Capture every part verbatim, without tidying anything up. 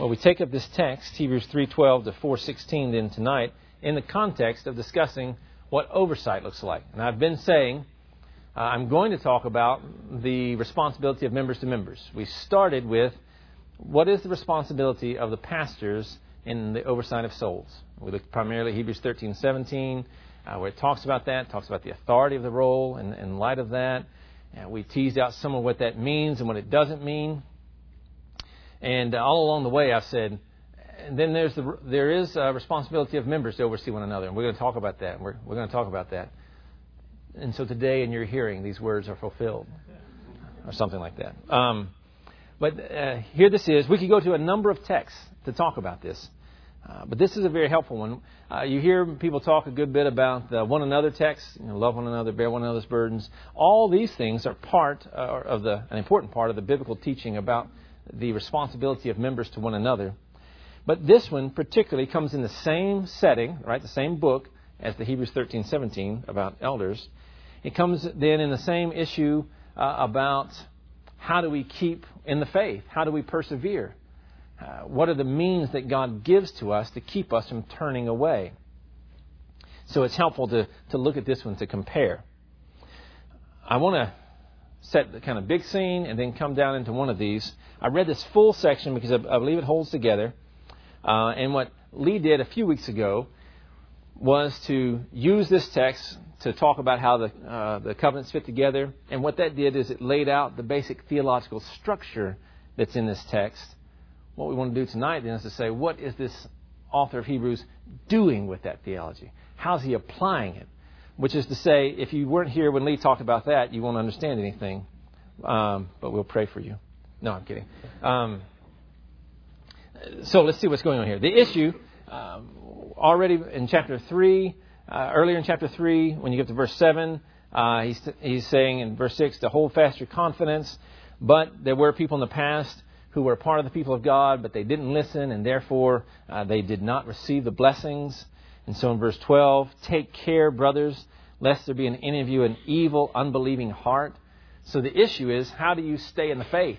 Well, we take up this text, Hebrews three twelve to four sixteen, then tonight, in the context of discussing what oversight looks like. And I've been saying uh, I'm going to talk about the responsibility of members to members. We started with what is the responsibility of the pastors in the oversight of souls. We looked primarily at Hebrews thirteen seventeen, uh, where it talks about that, talks about the authority of the role in, in light of that. And we teased out some of what that means and what it doesn't mean. And all along the way, I've said, and then there's the there is a responsibility of members to oversee one another, and we're going to talk about that. We're we're going to talk about that. And so today, in your hearing, these words are fulfilled, or something like that. Um, but uh, here this is. We could go to a number of texts to talk about this, uh, but this is a very helpful one. Uh, you hear people talk a good bit about the one another text, you know, love one another, bear one another's burdens. All these things are part uh, of the an important part of the biblical teaching about the responsibility of members to one another. But this one particularly comes in the same setting, right, the same book as the Hebrews thirteen seventeen about elders. It comes then in the same issue uh, about how do we keep in the faith? How do we persevere? Uh, what are the means that God gives to us to keep us from turning away? So it's helpful to, to look at this one to compare. I want to set the kind of big scene and then come down into one of these. I read this full section because I, I believe it holds together. Uh, and what Lee did a few weeks ago was to use this text to talk about how the uh, the covenants fit together. And what that did is it laid out the basic theological structure that's in this text. What we want to do tonight then is to say, what is this author of Hebrews doing with that theology? How's he applying it? Which is to say, if you weren't here when Lee talked about that, you won't understand anything. Um, but we'll pray for you. No, I'm kidding. Um, so let's see what's going on here. The issue, um, already in chapter three, uh, earlier in chapter three, when you get to verse seven, uh, he's, he's saying in verse six to hold fast your confidence. But there were people in the past who were part of the people of God, but they didn't listen, and therefore uh, they did not receive the blessings. And so in verse twelve, take care, brothers, lest there be in any of you an evil, unbelieving heart. So the issue is, how do you stay in the faith?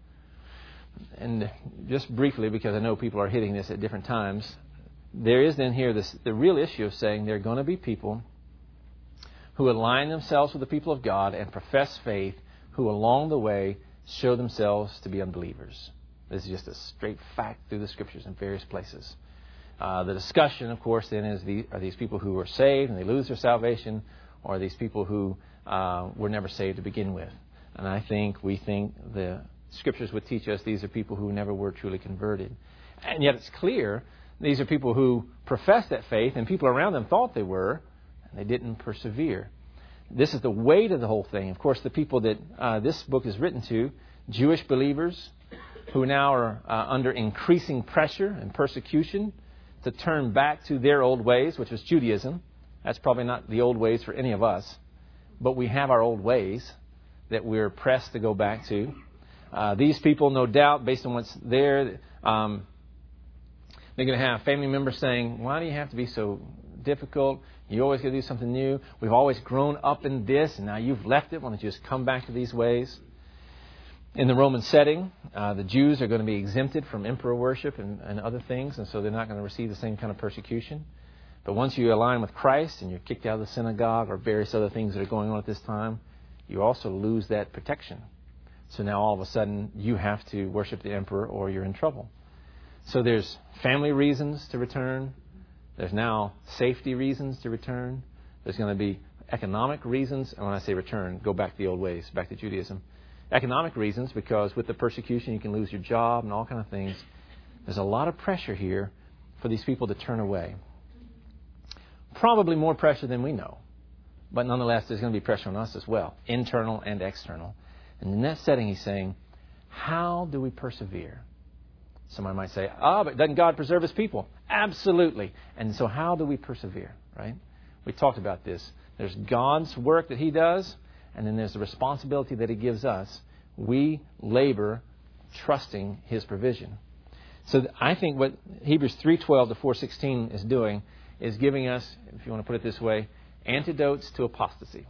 And just briefly, because I know people are hitting this at different times, there is then here this the real issue of saying there are going to be people who align themselves with the people of God and profess faith, who along the way show themselves to be unbelievers. This is just a straight fact through the Scriptures in various places. Uh, the discussion, of course, then is the, are these people who are saved and they lose their salvation, or are these people who uh, were never saved to begin with? And I think we think the Scriptures would teach us these are people who never were truly converted. And yet it's clear these are people who profess that faith, and people around them thought they were, and they didn't persevere. This is the weight of the whole thing. Of course, the people that uh, this book is written to, Jewish believers who now are uh, under increasing pressure and persecution to turn back to their old ways, which was Judaism. That's probably not the old ways for any of us. But we have our old ways that we're pressed to go back to. Uh, these people, no doubt, based on what's there, um, they're going to have family members saying, why do you have to be so difficult? You always got to do something new. We've always grown up in this, and now you've left it. Why don't you just come back to these ways? In the Roman setting, uh, the Jews are going to be exempted from emperor worship and, and other things, and so they're not going to receive the same kind of persecution. But once you align with Christ and you're kicked out of the synagogue or various other things that are going on at this time, you also lose that protection. So now all of a sudden you have to worship the emperor or you're in trouble. So there's family reasons to return. There's now safety reasons to return. There's going to be economic reasons. And when I say return, go back to the old ways, back to Judaism. Economic reasons, because with the persecution you can lose your job and all kind of things. There's a lot of pressure here for these people to turn away. Probably more pressure than we know. But nonetheless, there's going to be pressure on us as well, internal and external. And in that setting, he's saying, how do we persevere? Somebody might say, ah, oh, but doesn't God preserve His people? Absolutely. And so how do we persevere, right? We talked about this. There's God's work that He does, and then there's the responsibility that He gives us. We labor trusting His provision. So I think what Hebrews three twelve to four sixteen is doing is giving us, if you want to put it this way, antidotes to apostasy.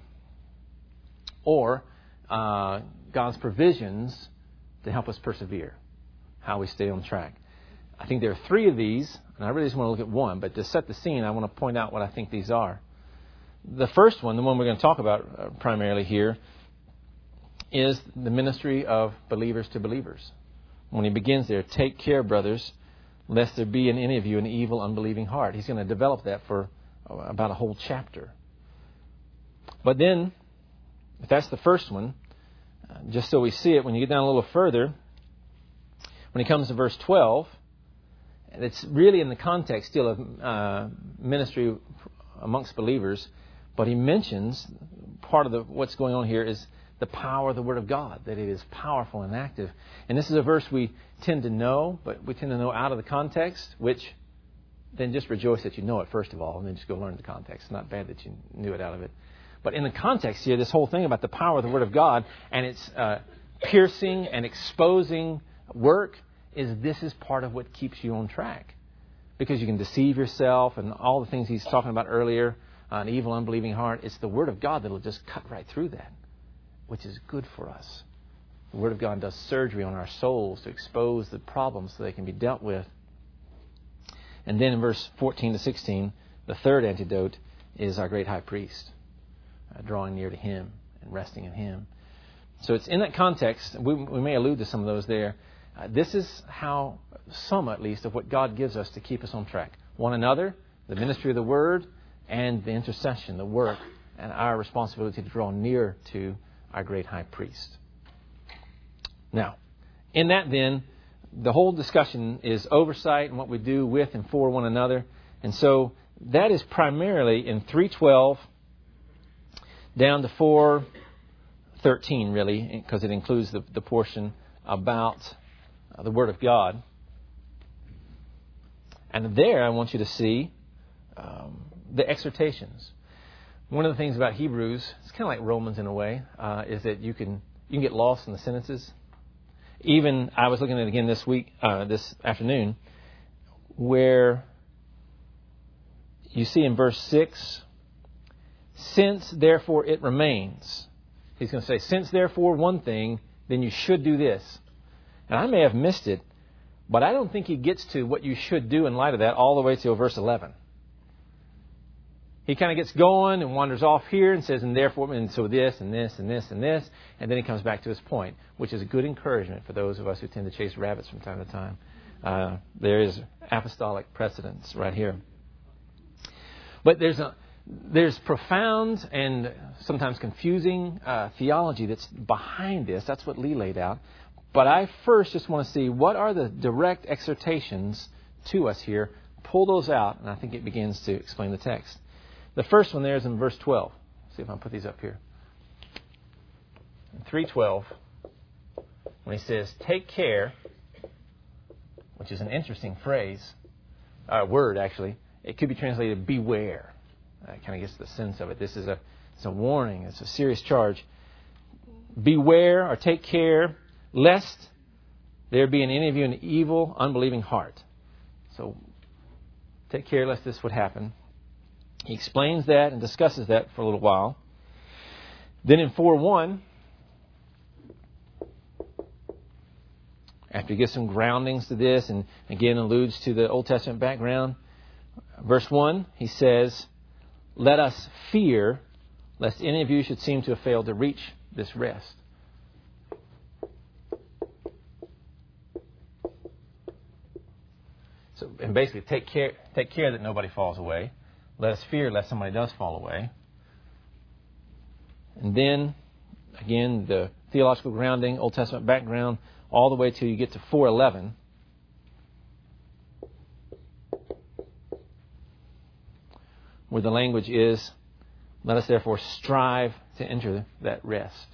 Or uh, God's provisions to help us persevere. How we stay on track. I think there are three of these, and I really just want to look at one, but to set the scene, I want to point out what I think these are. The first one, the one we're going to talk about uh, primarily here, is the ministry of believers to believers. When he begins there, take care, brothers, lest there be in any of you an evil, unbelieving heart. He's going to develop that for about a whole chapter. But then, if that's the first one, uh, just so we see it, when you get down a little further, when he comes to verse twelve, and it's really in the context still of uh, ministry amongst believers, but he mentions part of the what's going on here is the power of the Word of God, that it is powerful and active. And this is a verse we tend to know, but we tend to know out of the context, which then just rejoice that you know it first of all, and then just go learn the context. It's not bad that you knew it out of it. But in the context here, this whole thing about the power of the Word of God and its uh, piercing and exposing work is this is part of what keeps you on track. Because you can deceive yourself and all the things he's talking about earlier, uh, an evil, unbelieving heart. It's the Word of God that will just cut right through that, which is good for us. The Word of God does surgery on our souls to expose the problems so they can be dealt with. And then in verse fourteen to sixteen, the third antidote is our great high priest, uh, drawing near to him and resting in him. So it's in that context, we, we may allude to some of those there. Uh, this is how, some at least, of what God gives us to keep us on track. One another, the ministry of the Word, and the intercession, the work, and our responsibility to draw near to our great high priest. Now, in that then, the whole discussion is oversight and what we do with and for one another. And so that is primarily in three twelve down to four thirteen, really, because it includes the, the portion about uh, the Word of God. And there I want you to see um, the exhortations. One of the things about Hebrews, it's kind of like Romans in a way, uh, is that you can you can get lost in the sentences. Even, I was looking at it again this week, uh, this afternoon, where you see in verse six, since therefore it remains. He's going to say, since therefore one thing, then you should do this. And I may have missed it, but I don't think he gets to what you should do in light of that all the way till verse eleven. He kind of gets going and wanders off here and says, and therefore, and so this and this and this and this. And then he comes back to his point, which is a good encouragement for those of us who tend to chase rabbits from time to time. Uh, there is apostolic precedence right here. But there's a there's profound and sometimes confusing uh, theology that's behind this. That's what Lee laid out. But I first just want to see what are the direct exhortations to us here. Pull those out, and I think it begins to explain the text. The first one there is in verse twelve. Let's see if I can put these up here. In three twelve, when he says, take care, which is an interesting phrase, uh, word actually. It could be translated beware. That kind of gets the sense of it. This is a, it's a warning. It's a serious charge. Beware or take care, lest there be in any of you an evil, unbelieving heart. So take care lest this would happen. He explains that and discusses that for a little while. Then in four one, after he gives some groundings to this and again alludes to the Old Testament background, verse one, he says, let us fear lest any of you should seem to have failed to reach this rest. So, and basically take care, take care that nobody falls away. Let us fear lest somebody does fall away. And then, again, the theological grounding, Old Testament background, all the way till you get to four eleven. Where the language is, let us therefore strive to enter that rest.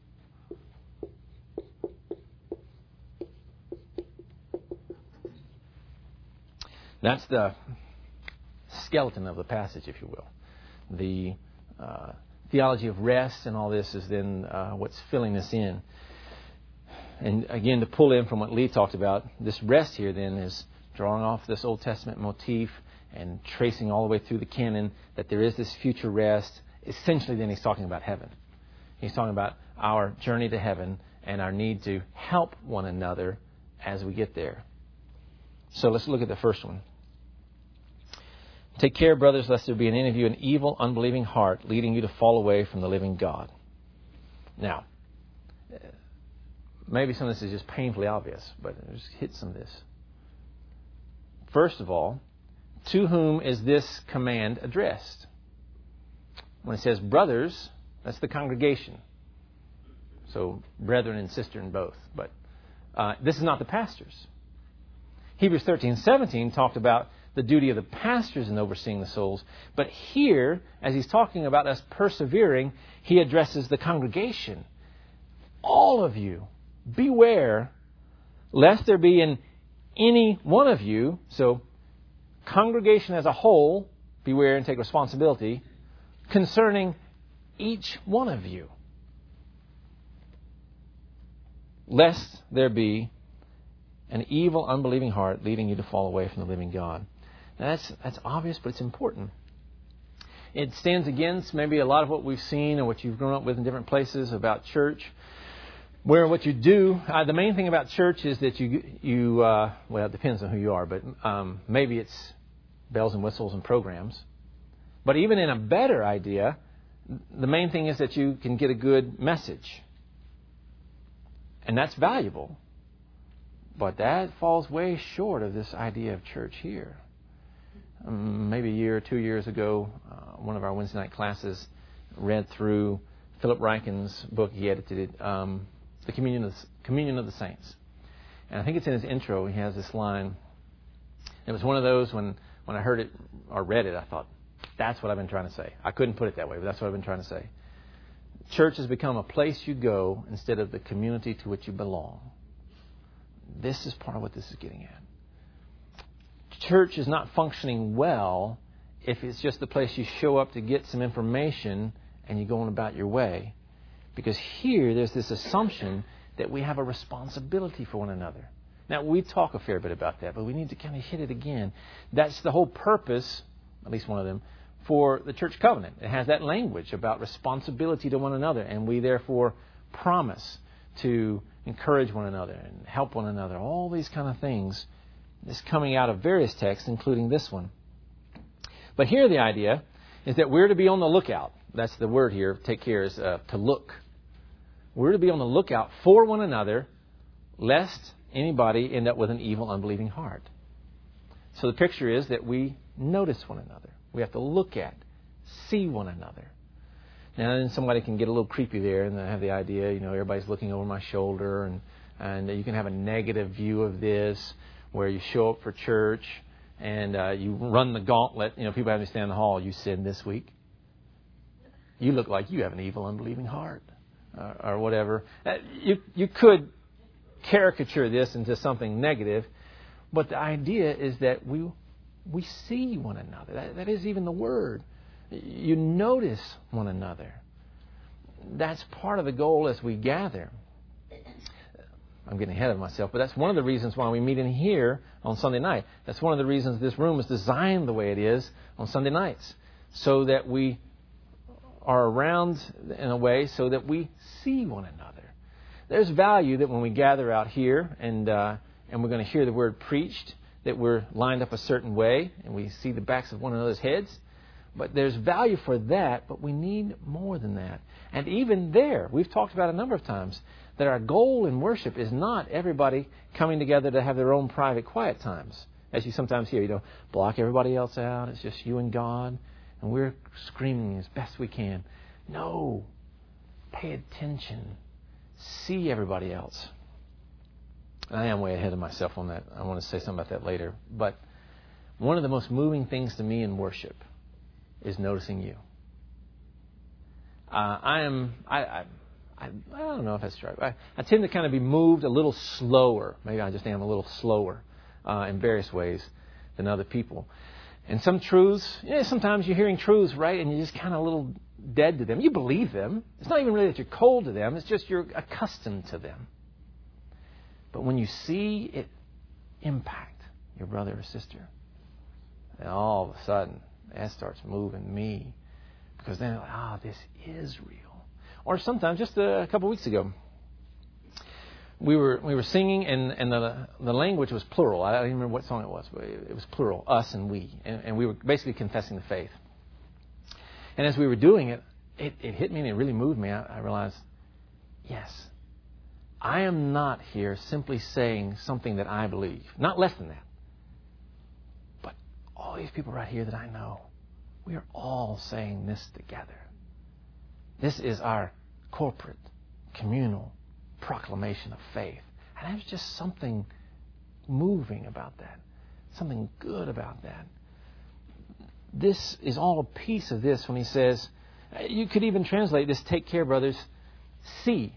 That's the skeleton of the passage, if you will. The uh, theology of rest and all this is then uh, what's filling this in. And again, to pull in from what Lee talked about, this rest here then is drawing off this Old Testament motif and tracing all the way through the canon that there is this future rest. Essentially, then he's talking about heaven. He's talking about our journey to heaven and our need to help one another as we get there. So let's look at the first one. Take care, brothers, lest there be in any of you an evil, unbelieving heart, leading you to fall away from the living God. Now, maybe some of this is just painfully obvious, but just hit some of this. First of all, to whom is this command addressed? When it says brothers, that's the congregation. So brethren and sister in both. But uh, this is not the pastors. Hebrews thirteen seventeen talked about the duty of the pastors in overseeing the souls. But here, as he's talking about us persevering, he addresses the congregation. All of you, beware, lest there be in any one of you, so congregation as a whole, beware and take responsibility, concerning each one of you, lest there be an evil, unbelieving heart leading you to fall away from the living God. Now that's that's obvious, but it's important. It stands against maybe a lot of what we've seen and what you've grown up with in different places about church, where what you do, uh, the main thing about church is that you, you uh, well, it depends on who you are, but um, maybe it's bells and whistles and programs. But even in a better idea, the main thing is that you can get a good message. And that's valuable. But that falls way short of this idea of church here. Um, maybe a year or two years ago, uh, one of our Wednesday night classes read through Philip Ryken's book. He edited it, um, The Communion of, Communion of the Saints. And I think it's in his intro. He has this line. It was one of those when, when I heard it or read it, I thought, that's what I've been trying to say. I couldn't put it that way, but that's what I've been trying to say. Church has become a place you go instead of the community to which you belong. This is part of what this is getting at. Church is not functioning well if it's just the place you show up to get some information and you go on about your way. Because here there's this assumption that we have a responsibility for one another. Now, we talk a fair bit about that, but we need to kind of hit it again. That's the whole purpose, at least one of them, for the church covenant. It has that language about responsibility to one another, and we therefore promise to encourage one another and help one another. All these kind of things is coming out of various texts, including this one. But here the idea is that we're to be on the lookout. That's the word here, take care, is uh, to look. We're to be on the lookout for one another, lest anybody end up with an evil, unbelieving heart. So the picture is that we notice one another. We have to look at, see one another. Now, then somebody can get a little creepy there and have the idea, you know, everybody's looking over my shoulder, and, and you can have a negative view of this where you show up for church and uh, you run the gauntlet. You know, people have to stand in the hall. You sinned this week. You look like you have an evil, unbelieving heart, uh, or whatever. Uh, you you could caricature this into something negative, but the idea is that we we see one another. That, that is even the word. You notice one another. That's part of the goal as we gather. I'm getting ahead of myself, but that's one of the reasons why we meet in here on Sunday night. That's one of the reasons this room is designed the way it is on Sunday nights, so that we are around in a way so that we see one another. There's value that when we gather out here and uh, and we're going to hear the word preached, that we're lined up a certain way and we see the backs of one another's heads. But there's value for that, but we need more than that. And even there, we've talked about a number of times that our goal in worship is not everybody coming together to have their own private quiet times. As you sometimes hear, you know, block everybody else out. It's just you and God. And we're screaming as best we can. No. Pay attention. See everybody else. I am way ahead of myself on that. I want to say something about that later. But one of the most moving things to me in worship is noticing you. Uh, I am, I, I, I, I don't know if that's right. I, I tend to kind of be moved a little slower. Maybe I just am a little slower uh, in various ways than other people. And some truths, yeah, sometimes you're hearing truths, right, and you're just kind of a little dead to them. You believe them. It's not even really that you're cold to them. It's just you're accustomed to them. But when you see it impact your brother or sister, then all of a sudden, that starts moving me. Because then, ah, oh, this is real. Or sometimes, just a couple of weeks ago, we were we were singing, and, and the the language was plural. I don't even remember what song it was, but it was plural, us and we. And, and we were basically confessing the faith. And as we were doing it, it, it hit me and it really moved me. I, I realized, yes, I am not here simply saying something that I believe. Not less than that. But all these people right here that I know, we are all saying this together. This is our corporate, communal proclamation of faith. And there's just something moving about that. Something good about that. This is all a piece of this when he says, you could even translate this, take care, brothers, see.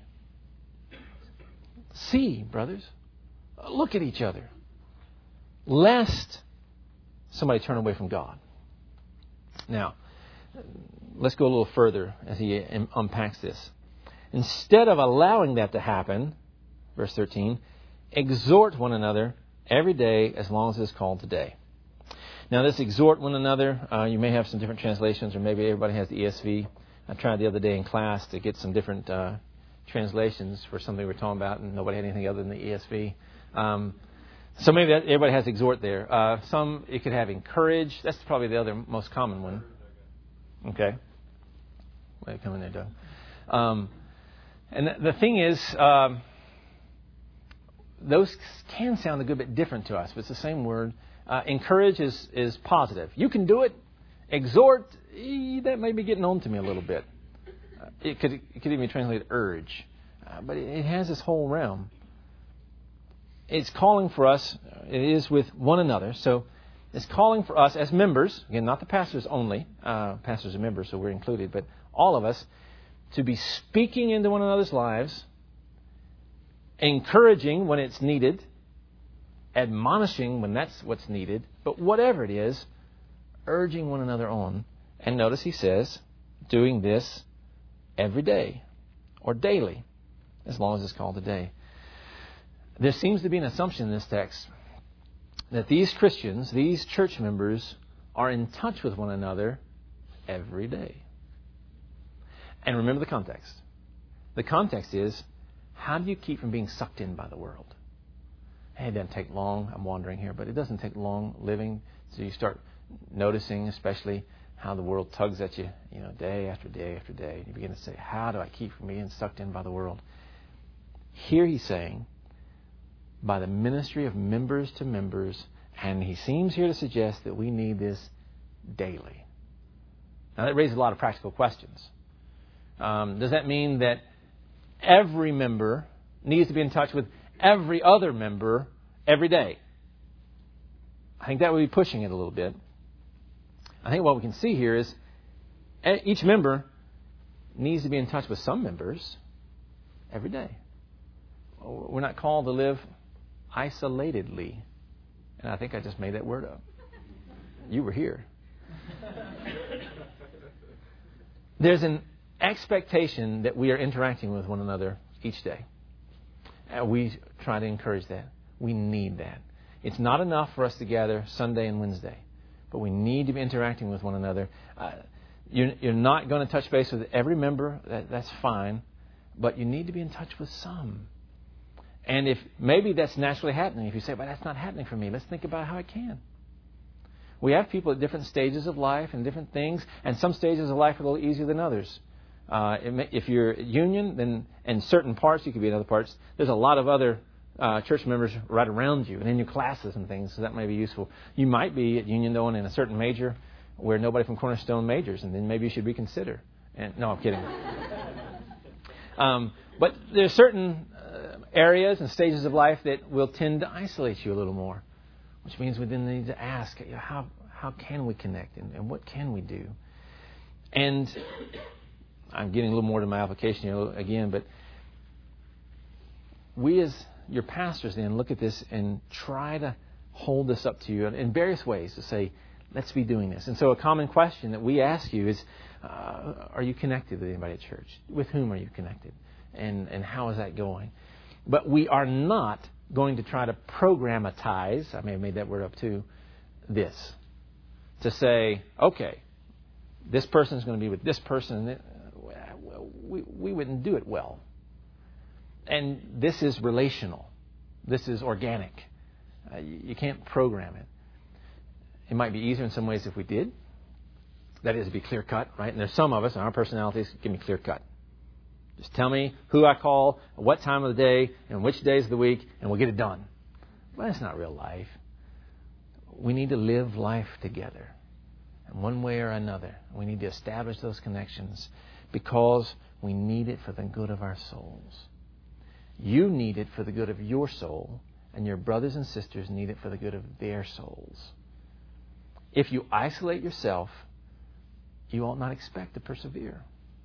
See, brothers. Look at each other. Lest somebody turn away from God. Now, let's go a little further as he unpacks this. Instead of allowing that to happen, verse thirteen, exhort one another every day as long as it is called today. Now, this exhort one another, uh, you may have some different translations, or maybe everybody has the E S V. I tried the other day in class to get some different uh, translations for something we were talking about, and nobody had anything other than the E S V. Um, so maybe that, everybody has exhort there. Uh, some, it could have encourage. That's probably the other most common one. Okay. Way to come in there, Doug. Um, and the, the thing is, um, those can sound a good bit different to us, but it's the same word. Uh, encourage is, is positive. You can do it. Exhort, eh, that may be getting on to me a little bit. Uh, it could it could even be translated urge. Uh, but it, it has this whole realm. It's calling for us, it is with one another. So it's calling for us as members, again, not the pastors only. Uh, pastors are members, so we're included. But all of us to be speaking into one another's lives, encouraging when it's needed, admonishing when that's what's needed, but whatever it is, urging one another on. And notice he says, doing this every day or daily, as long as it's called a day. There seems to be an assumption in this text that these Christians, these church members, are in touch with one another every day. And remember the context. The context is, how do you keep from being sucked in by the world? Hey, it doesn't take long. I'm wandering here, but it doesn't take long living. So you start noticing, especially, how the world tugs at you, you know, day after day after day. And you begin to say, how do I keep from being sucked in by the world? Here he's saying, by the ministry of members to members, and he seems here to suggest that we need this daily. Now, that raises a lot of practical questions. Um, does that mean that every member needs to be in touch with every other member every day? I think that would be pushing it a little bit. I think what we can see here is each member needs to be in touch with some members every day. We're not called to live isolatedly. And I think I just made that word up. You were here. There's an expectation that we are interacting with one another each day. And we try to encourage that. We need that. It's not enough for us to gather Sunday and Wednesday, but we need to be interacting with one another. Uh, you're, you're not going to touch base with every member. That, that's fine. But you need to be in touch with some. And if maybe that's naturally happening. If you say, but that's not happening for me, let's think about how it can. We have people at different stages of life and different things, and some stages of life are a little easier than others. Uh, if you're union, then in certain parts, you could be in other parts. There's a lot of other uh, church members right around you and in your classes and things, so that may be useful. You might be at union, though, and in a certain major where nobody from Cornerstone majors, and then maybe you should reconsider. And no, I'm kidding. um, but there's certain uh, areas and stages of life that will tend to isolate you a little more, which means we then need to ask, you know, how how can we connect and, and what can we do? And I'm getting a little more to my application here again, but we as your pastors then look at this and try to hold this up to you in various ways to say, let's be doing this. And so a common question that we ask you is, uh, are you connected with anybody at church? With whom are you connected? And, and how is that going? But we are not going to try to programmatize, I may have made that word up too, this. To say, okay, this person is going to be with this person. We, we wouldn't do it well. and this is relational. This is organic. Uh, you, you can't program it. It might be easier in some ways if we did. That is, to be clear cut, right? And there's some of us, and our personalities, give me clear cut. Just tell me who I call, what time of the day, and which days of the week, and we'll get it done. Well, that's not real life. We need to live life together in one way or another. We need to establish those connections because we need it for the good of our souls. You need it for the good of your soul, and your brothers and sisters need it for the good of their souls. If you isolate yourself, you ought not expect to persevere.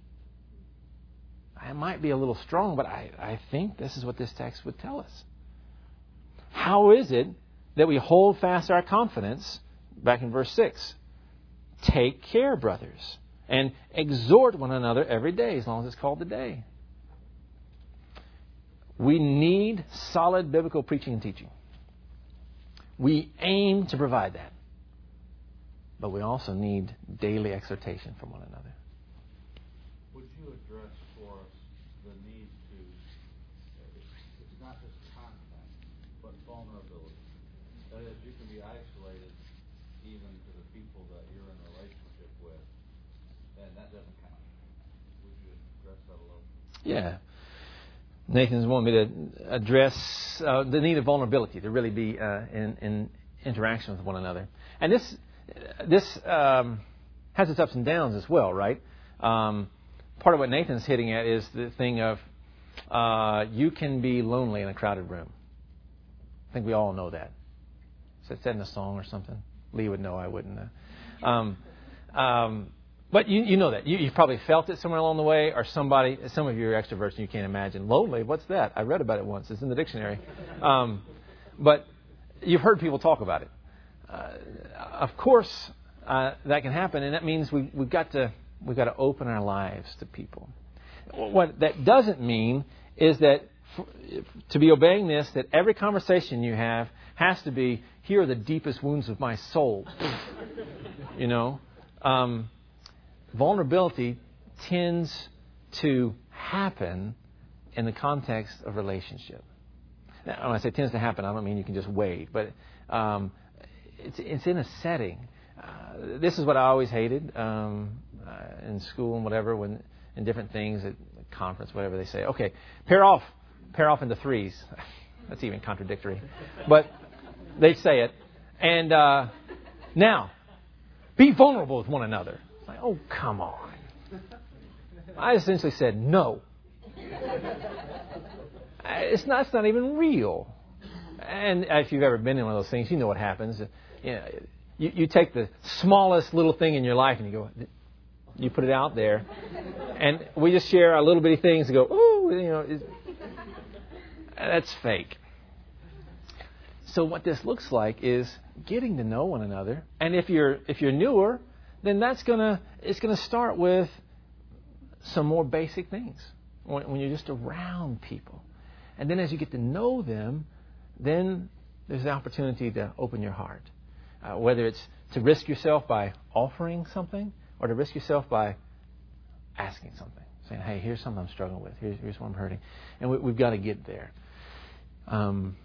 I might be a little strong, but I, I think this is what this text would tell us. How is it that we hold fast our confidence? Back in verse six. Take care, brothers, and exhort one another every day, as long as it's called the day. We need solid biblical preaching and teaching. We aim to provide that. But we also need daily exhortation from one another. Would you address for us the need to, it's not just contact, but vulnerability. That is, you can be isolated even to the people that you're in a relationship with, and that doesn't count. Would you address that a little? Yeah. Nathan's wanting me to address uh, the need of vulnerability, to really be uh, in, in interaction with one another. And this this um, has its ups and downs as well, right? Um, part of what Nathan's hitting at is the thing of uh, you can be lonely in a crowded room. I think we all know that. Is that said in a song or something? Lee would know, I wouldn't. Uh, um, um, But you, you know that. You, you've probably felt it somewhere along the way, or somebody, some of you are extroverts and you can't imagine. Lonely, what's that? I read about it once. It's in the dictionary. Um, but you've heard people talk about it. Uh, of course, uh, that can happen, and that means we, we've got to we've got to open our lives to people. What that doesn't mean is that for, to be obeying this, that every conversation you have has to be, here are the deepest wounds of my soul. You know? Um, Vulnerability tends to happen in the context of relationship. Now, when I say tends to happen, I don't mean you can just wait, but um, it's, it's in a setting. Uh, this is what I always hated um, uh, in school and whatever, when in different things at conference, whatever they say. Okay, pair off, pair off into threes. That's even contradictory, but they say it. And uh, now, be vulnerable with one another. Like, oh, come on. I essentially said no. It's not, it's not even real. And if you've ever been in one of those things, you know what happens. You know, you, you take the smallest little thing in your life and you go, you put it out there. And we just share our little bitty things and go, ooh, you know, it's, that's fake. So what this looks like is getting to know one another. And if you're if you're newer, then that's gonna it's gonna start with some more basic things when, when you're just around people, and then as you get to know them, then there's the opportunity to open your heart, uh, whether it's to risk yourself by offering something or to risk yourself by asking something, saying, "Hey, here's something I'm struggling with. Here's here's what I'm hurting," and we, we've got to get there. Um,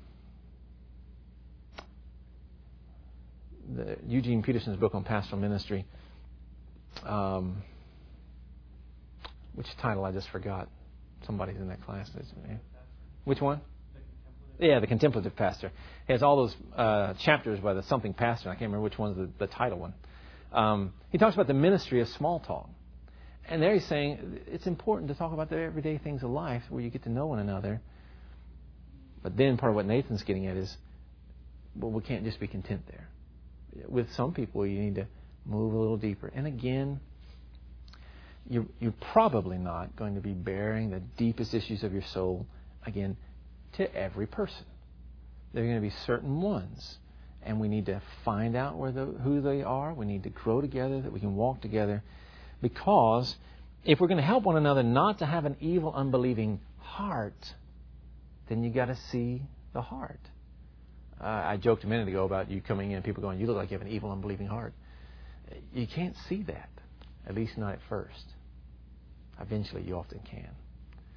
the Eugene Peterson's book on pastoral ministry. Um, which title I just forgot. Somebody's in that class. Which one? The yeah, the Contemplative Pastor. He has all those uh, chapters by the something pastor. I can't remember which one's the, the title one. Um, he talks about the ministry of small talk. And there he's saying it's important to talk about the everyday things of life where you get to know one another. But then part of what Nathan's getting at is, well, we can't just be content there. With some people, you need to move a little deeper. And again, you're, you're probably not going to be bearing the deepest issues of your soul, again, to every person. There are going to be certain ones. And we need to find out where the, who they are. We need to grow together, that we can walk together. Because if we're going to help one another not to have an evil, unbelieving heart, then you got to see the heart. Uh, I joked a minute ago about you coming in and people going, you look like you have an evil, unbelieving heart. You can't see that, at least not at first. Eventually, you often can.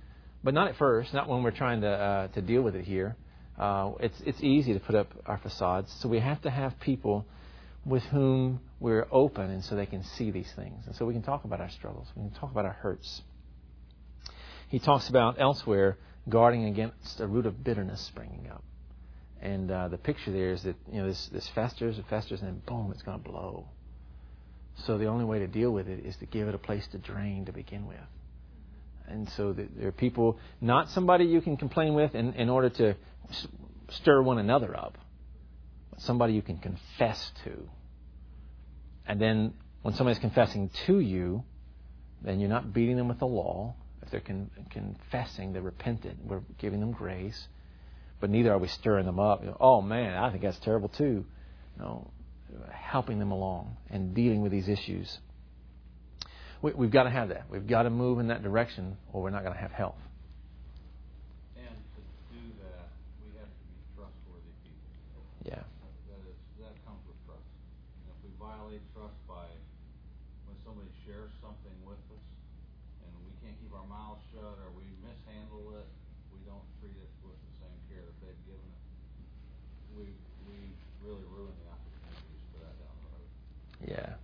but not at first, not when we're trying to uh, to deal with it here. Uh, it's it's easy to put up our facades, so we have to have people with whom we're open, and so they can see these things, and so we can talk about our struggles, we can talk about our hurts. He talks about elsewhere guarding against a root of bitterness springing up, and uh, the picture there is that you know this this festers and festers, and then boom, it's going to blow. So the only way to deal with it is to give it a place to drain to begin with. And so there are people, not somebody you can complain with in, in order to stir one another up, but somebody you can confess to. And then when somebody's confessing to you, then you're not beating them with the law. If they're con- confessing, they're repentant. We're giving them grace. But neither are we stirring them up. You know, oh, man, I think that's terrible too. No, helping them along and dealing with these issues. We, we've got to have that. We've got to move in that direction, or we're not going to have health. And to do that, we have to be trustworthy people. Yeah. That is, that comes with trust. And if we violate trust by when somebody shares something with us, and we can't keep our mouths shut, or we mishandle it, we don't treat it with the same care that they've given it, we we really ruin the opportunities for that down the road. Yeah.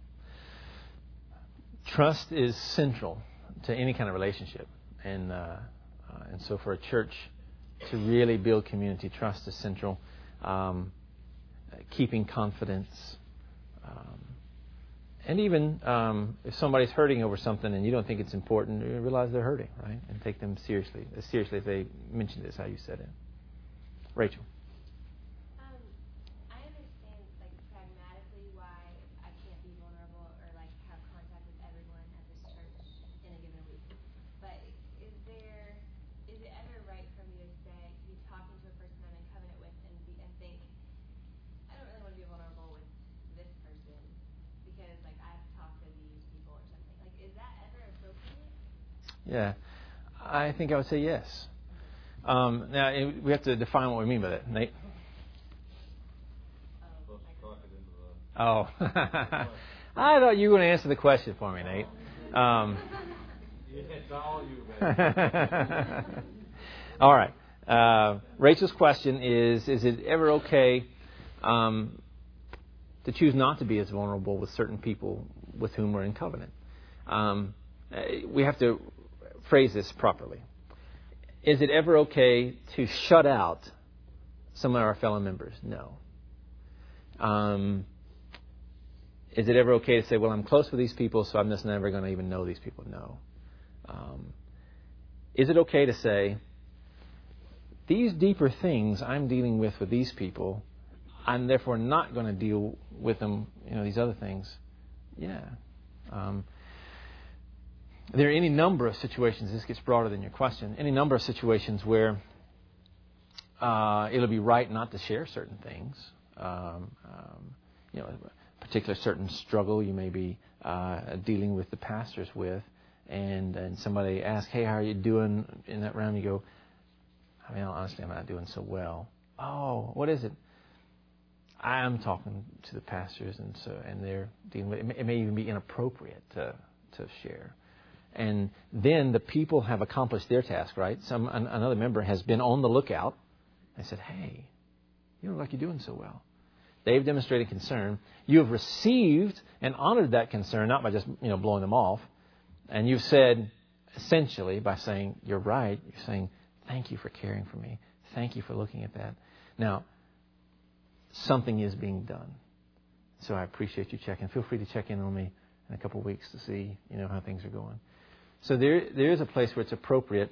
Trust is central to any kind of relationship, and uh, uh, and so for a church to really build community, trust is central. Um, keeping confidence, um, and even um, if somebody's hurting over something and you don't think it's important, you realize they're hurting, right? And take them seriously, as seriously as they mentioned this, how you said it. Rachel. Yeah, I think I would say yes. Um, now, it, we have to define what we mean by that. Nate? Oh. I thought you were going to answer the question for me, Nate. Um, it's all you, man. All right. Uh, Rachel's question is, is it ever okay um, to choose not to be as vulnerable with certain people with whom we're in covenant? Um, we have to phrase this properly. Is it ever okay to shut out some of our fellow members? No. Um, is it ever okay to say, well, I'm close with these people, so I'm just never going to even know these people? No. Um, is it okay to say, these deeper things I'm dealing with with these people, I'm therefore not going to deal with them, you know, these other things? Yeah. Um, There are any number of situations, this gets broader than your question, any number of situations where uh, it'll be right not to share certain things. Um, um, you know, a particular certain struggle you may be uh, dealing with the pastors with, and, and somebody asks, hey, how are you doing in that round? You go, I mean, honestly, I'm not doing so well. Oh, what is it? I'm talking to the pastors, and so and they're dealing with it. It may even be inappropriate to to share. And then the people have accomplished their task, right? Some an, another member has been on the lookout and said, hey, you look like you're doing so well. They've demonstrated concern. You have received and honored that concern, not by just you know blowing them off. And you've said, essentially, by saying, you're right, you're saying, thank you for caring for me. Thank you for looking at that. Now, something is being done. So I appreciate you checking. Feel free to check in on me in a couple of weeks to see you know how things are going. So there, there is a place where it's appropriate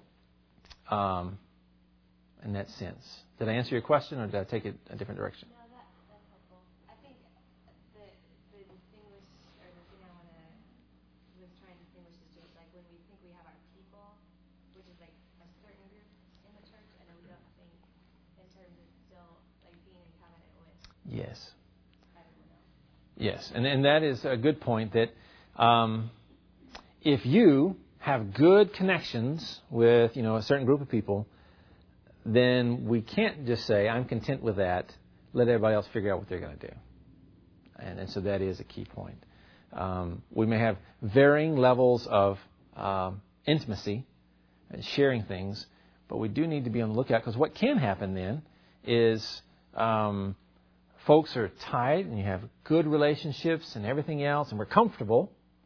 um, in that sense. Did I answer your question, or did I take it a different direction? No, that, that's helpful. I think the the distinguish or the thing I want to was trying to distinguish is just like when we think we have our people, which is like a certain group in the church, and then we don't think in terms of still like being in covenant with Yes. everyone else. Yes, and and that is a good point. That um, if you have good connections with you know a certain group of people, then we can't just say, I'm content with that. Let everybody else figure out what they're going to do. And, and so that is a key point. Um, we may have varying levels of um, intimacy and sharing things. But we do need to be on the lookout, because what can happen then is um, folks are tight and you have good relationships and everything else, and we're comfortable.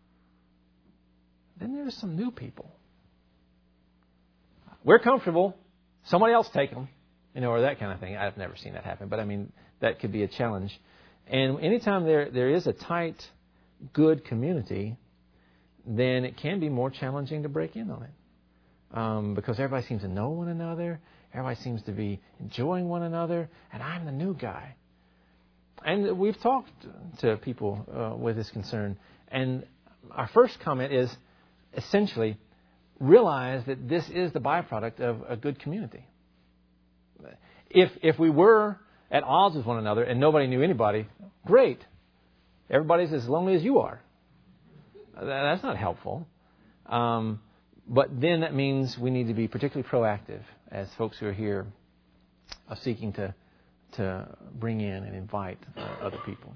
Then there's some new people. We're comfortable. Somebody else take them. You know, or that kind of thing. I've never seen that happen. But, I mean, that could be a challenge. And anytime there there is a tight, good community, then it can be more challenging to break in on it. Um, because everybody seems to know one another. Everybody seems to be enjoying one another. And I'm the new guy. And we've talked to people uh, with this concern. And our first comment is essentially realize that this is the byproduct of a good community. If if we were at odds with one another and nobody knew anybody, great. Everybody's as lonely as you are. That's not helpful. Um, but then that means we need to be particularly proactive as folks who are here of seeking to to bring in and invite uh, other people.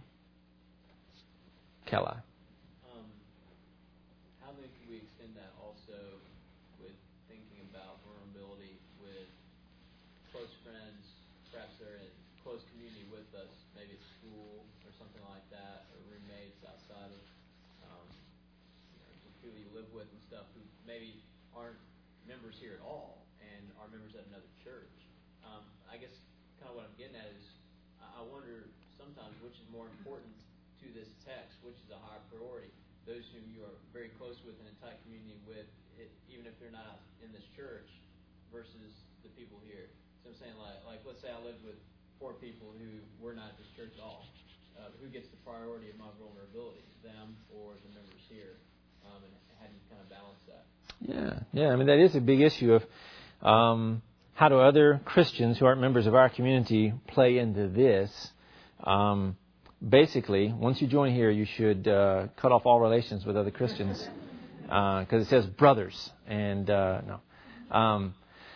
Kelly. Um, how then can we extend that also with thinking about vulnerability with close friends, perhaps they're in close community with us, maybe at school or something like that, or roommates outside of um, you know, just people you live with and stuff who maybe aren't members here at all and are members at another church. Um, I guess kind of what I'm getting at is I wonder sometimes which is more important to this text, which is a higher priority. Those whom you are very close with in a tight community with, it, even if they're not in this church, versus the people here. So I'm saying, like, like let's say I lived with four people who were not at this church at all. Uh, who gets the priority of my vulnerability, them or the members here? Um, and how do you kind of balance that? Yeah, yeah. I mean, that is a big issue of um, how do other Christians who aren't members of our community play into this. Um, basically, once you join here, you should uh, cut off all relations with other Christians, because uh, it says brothers. And uh, no. Um,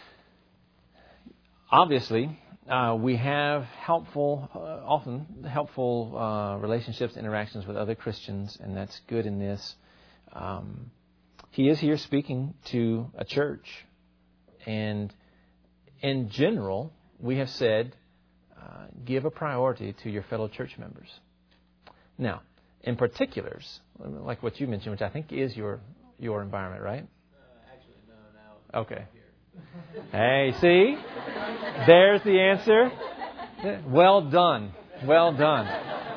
obviously, uh, we have helpful, uh, often helpful uh, relationships, interactions with other Christians, and that's good in this. Um, he is here speaking to a church, and in general, we have said, uh, give a priority to your fellow church members. Now, in particulars, like what you mentioned, which I think is your your environment, right? Uh, actually, no, now. Okay. Hey, see? There's the answer. Well done. Well done.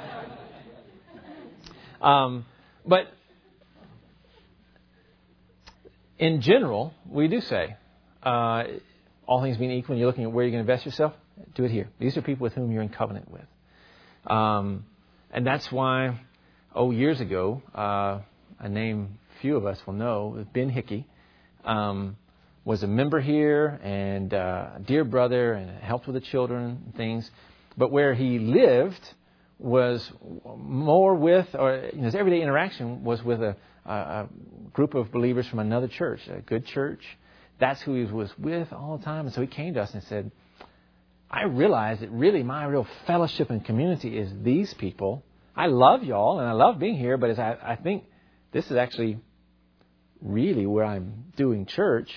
Um, but in general, we do say, uh, all things being equal, when you're looking at where you're going to invest yourself, do it here. These are people with whom you're in covenant with. Um, and that's why, oh, years ago, uh, a name few of us will know, Ben Hickey, um, was a member here and uh, a dear brother and helped with the children and things. But where he lived was more with, or you know, his everyday interaction was with a, a, a group of believers from another church, a good church. That's who he was with all the time. And so he came to us and said, I realize that really my real fellowship and community is these people. I love y'all and I love being here, but as I, I think this is actually really where I'm doing church.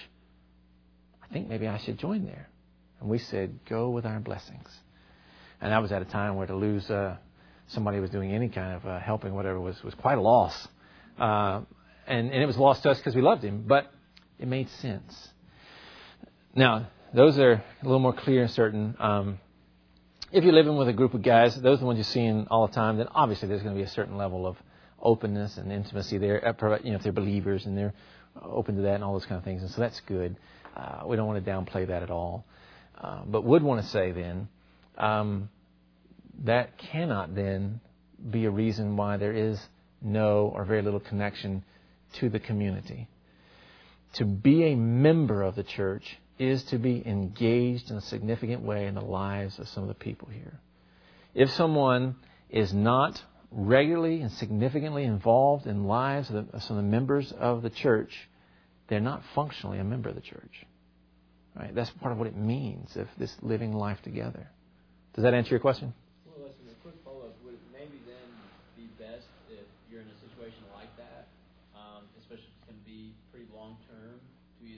I think maybe I should join there. And we said, go with our blessings. And that was at a time where to lose uh, somebody who was doing any kind of uh, helping, whatever, was, was quite a loss. Uh, and, and it was lost to us because we loved him, but it made sense. Now, those are a little more clear and certain. Um, if you're living with a group of guys, those are the ones you're seeing all the time, then obviously there's going to be a certain level of openness and intimacy there. You know, if they're believers and they're open to that and all those kind of things. And so that's good. Uh, we don't want to downplay that at all. Uh, but would want to say then, um, that cannot then be a reason why there is no or very little connection to the community. To be a member of the church is to be engaged in a significant way in the lives of some of the people here. If someone is not regularly and significantly involved in lives of, the, of some of the members of the church, they're not functionally a member of the church. Right? That's part of what it means of this living life together. Does that answer your question? Well, listen, a quick follow-up. Would it maybe then be best if you're in a situation like that, um, especially if it's going to be pretty long-term, to either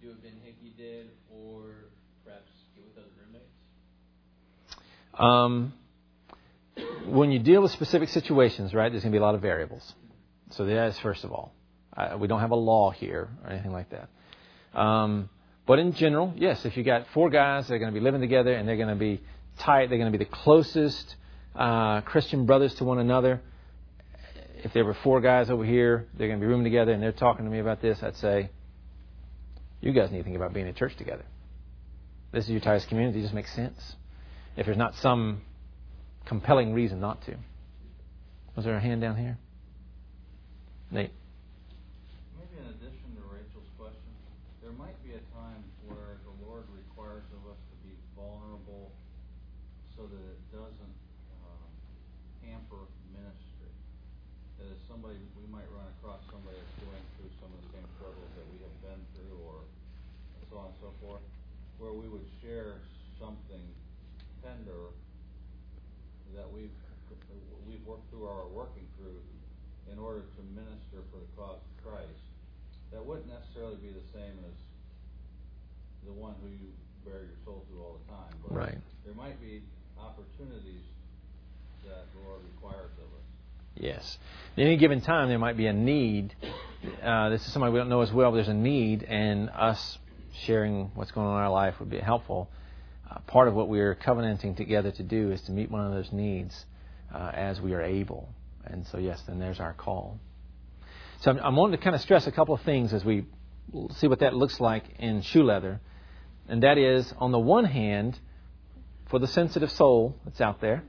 do what Ben Hickey did, or perhaps get with other roommates? Um, when you deal with specific situations, right, there's going to be a lot of variables. So that is first of all. Uh, we don't have a law here or anything like that. Um, but in general, yes, if you got four guys that are going to be living together and they're going to be tight, they're going to be the closest uh, Christian brothers to one another. If there were four guys over here, they're going to be rooming together and they're talking to me about this, I'd say, you guys need to think about being in church together. This is your tightest community. It just makes sense. If there's not some compelling reason not to. Was there a hand down here? Nate. Maybe in addition to Rachel's question, there might be a time where the Lord requires of us to be vulnerable so that it doesn't um, hamper ministry. That if somebody, we might run across somebody that's going through some of the same struggles that we have been through, or so on and so forth, where we would share something tender that we've we've worked through or are working through in order to minister for the cause of Christ. That wouldn't necessarily be the same as the one who you bare your soul to all the time. But right. There might be opportunities that the Lord requires of us. Yes. At any given time, there might be a need. Uh, this is somebody we don't know as well, but there's a need, and us sharing what's going on in our life would be helpful. Uh, part of what we're covenanting together to do is to meet one of those needs uh, as we are able. And so, yes, then there's our call. So I'm, I'm wanting to kind of stress a couple of things as we see what that looks like in shoe leather. And that is, on the one hand, for the sensitive soul that's out there,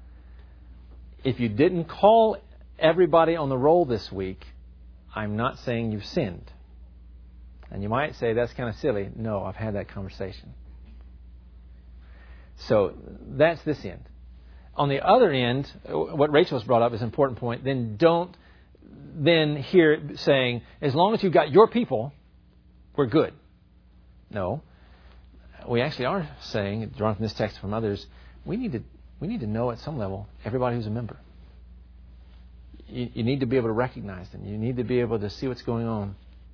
if you didn't call everybody on the roll this week, I'm not saying you've sinned. And you might say, that's kind of silly. No, I've had that conversation. So that's this end. On the other end, what Rachel's brought up is an important point. Then don't then hear saying, as long as you've got your people, we're good. No. We actually are saying, drawn from this text from others, we need to we need to know at some level everybody who's a member. You, you need to be able to recognize them. You need to be able to see what's going on.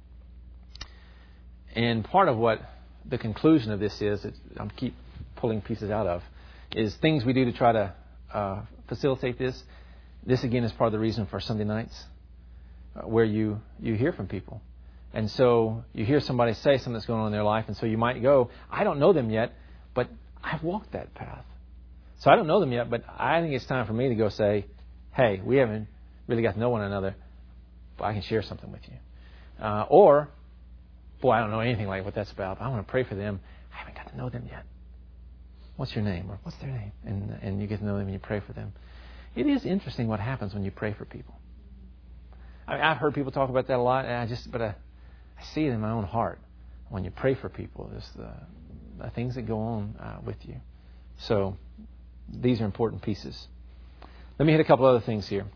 And part of what the conclusion of this is, I'm keep pulling pieces out of, is things we do to try to uh, facilitate this. This, again, is part of the reason for Sunday nights, uh, where you, you hear from people. And so you hear somebody say something that's going on in their life, and so you might go, I don't know them yet, but I've walked that path. So I don't know them yet, but I think it's time for me to go say, hey, we haven't really got to know one another, but I can share something with you. Uh, or, boy, I don't know anything like what that's about, but I want to pray for them. I haven't got to know them yet. What's your name? Or what's their name? And and you get to know them and you pray for them. It is interesting what happens when you pray for people. I mean, I've heard people talk about that a lot, and I just, but I, I see it in my own heart. When you pray for people, there's the, the things that go on uh, with you. So these are important pieces. Let me hit a couple other things here.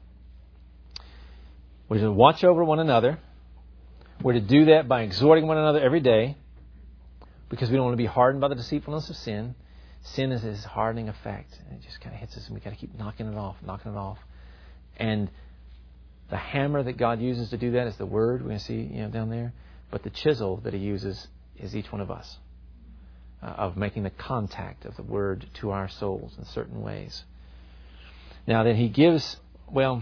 We're to watch over one another. We're to do that by exhorting one another every day, because we don't want to be hardened by the deceitfulness of sin. Sin is this hardening effect. And it just kind of hits us, and we got to keep knocking it off, knocking it off. And the hammer that God uses to do that is the Word. We're going to see, you know, down there. But the chisel that He uses is each one of us, uh, of making the contact of the Word to our souls in certain ways. Now, then He gives, well,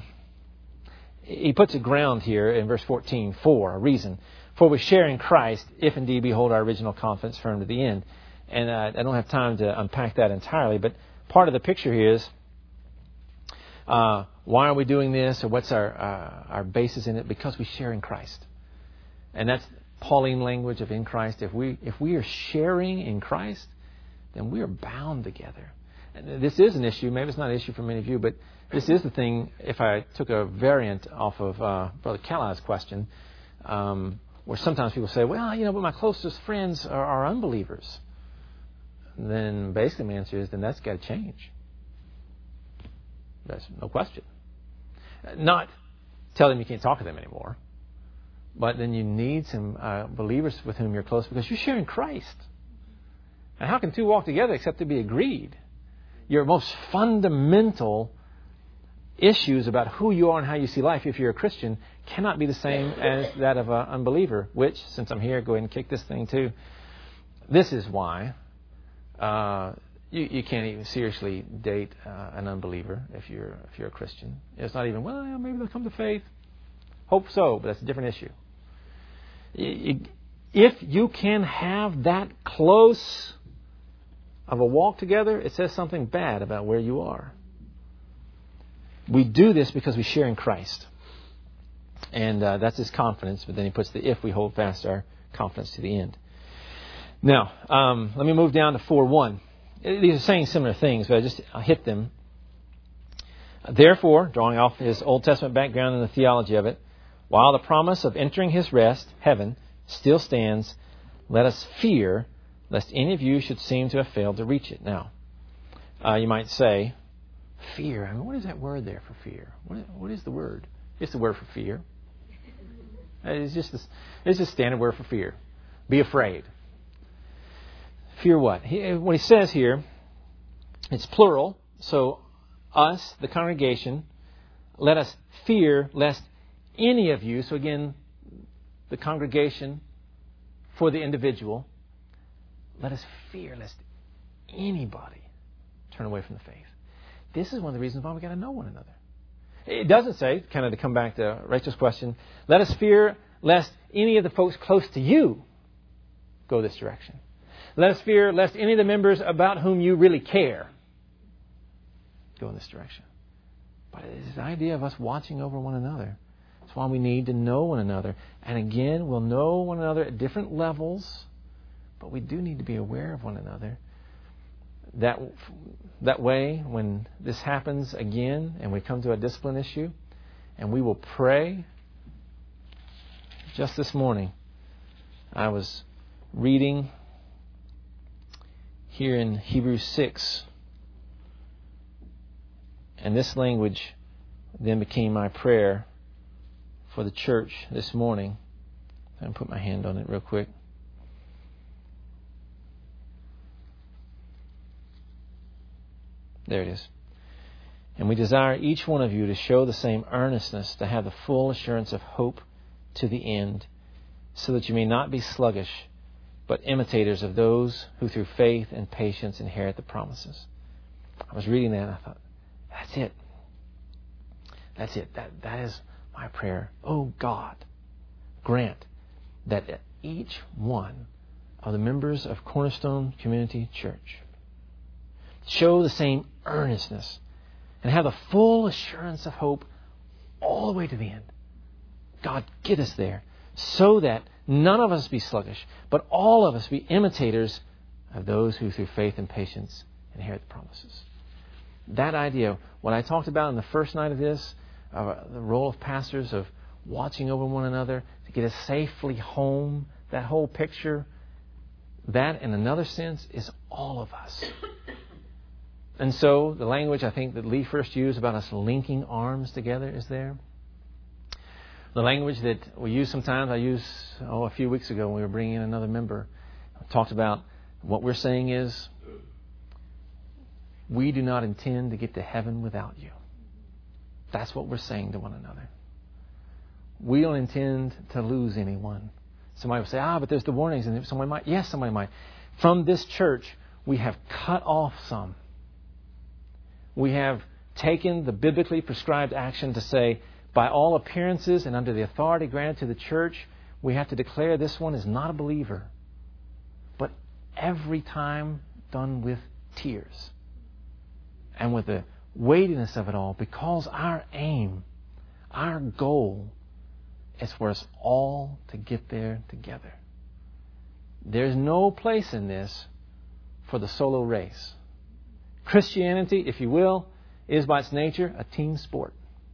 He puts a ground here in verse fourteen for a reason. For we share in Christ, if indeed we hold our original confidence firm to the end. And uh, I don't have time to unpack that entirely, but part of the picture here is, uh, why are we doing this, or what's our uh, our basis in it? Because we share in Christ. And that's Pauline language of in Christ. If we if we are sharing in Christ, then we are bound together. And this is an issue. Maybe it's not an issue for many of you, but this is the thing. If I took a variant off of uh, Brother Callow's question, um, where sometimes people say, well, you know, but my closest friends are, are unbelievers. Then basically my answer is, then that's got to change. That's no question. Not tell them you can't talk to them anymore, but then you need some uh, believers with whom you're close, because you're sharing Christ. And how can two walk together except to be agreed? Your most fundamental issues about who you are and how you see life if you're a Christian cannot be the same as that of an unbeliever, which, since I'm here, go ahead and kick this thing too. This is why uh, you, you can't even seriously date uh, an unbeliever if you're if you're a Christian. It's not even, well, maybe they'll come to faith. Hope so, but that's a different issue. If you can have that close of a walk together, it says something bad about where you are. We do this because we share in Christ. And uh, that's his confidence, but then he puts the if we hold fast our confidence to the end. Now, um, let me move down to four one. These are saying similar things, but I just I'll hit them. Therefore, drawing off his Old Testament background and the theology of it, while the promise of entering his rest, heaven, still stands, let us fear lest any of you should seem to have failed to reach it. Now, uh, you might say, fear. I mean, what is that word there for fear? What, what is the word? It's the word for fear. It's just a, it's a standard word for fear. Be afraid. Fear what? He, what he says here, it's plural. So us, the congregation, let us fear lest any of you, so again, the congregation for the individual, let us fear lest anybody turn away from the faith. This is one of the reasons why we've got to know one another. It doesn't say, kind of to come back to Rachel's question, let us fear lest any of the folks close to you go this direction. Let us fear lest any of the members about whom you really care go in this direction. But it's the idea of us watching over one another. That's why we need to know one another. And again, we'll know one another at different levels, but we do need to be aware of one another. That that way, when this happens again and we come to a discipline issue, and we will pray. Just this morning, I was reading here in Hebrews six, and this language then became my prayer for the church this morning. I'm going to put my hand on it real quick. There it is. And we desire each one of you to show the same earnestness, to have the full assurance of hope to the end, so that you may not be sluggish, but imitators of those who through faith and patience inherit the promises. I was reading that and I thought, that's it. That's it. That that is my prayer. Oh God, grant that each one of the members of Cornerstone Community Church show the same earnestness and have the full assurance of hope all the way to the end. God, get us there so that none of us be sluggish, but all of us be imitators of those who through faith and patience inherit the promises. That idea, what I talked about in the first night of this, uh, the role of pastors of watching over one another to get us safely home, that whole picture, that in another sense is all of us. And so the language I think that Lee first used about us linking arms together is there. The language that we use sometimes, I used oh, a few weeks ago when we were bringing in another member. I talked about what we're saying is, we do not intend to get to heaven without you. That's what we're saying to one another. We don't intend to lose anyone. Somebody will say, ah, but there's the warnings. And somebody might. Yes, somebody might. From this church, we have cut off some. We have taken the biblically prescribed action to say, by all appearances and under the authority granted to the church, we have to declare this one is not a believer. But every time done with tears and with the weightiness of it all, because our aim, our goal is for us all to get there together. There's no place in this for the solo race. Christianity, if you will, is by its nature a team sport.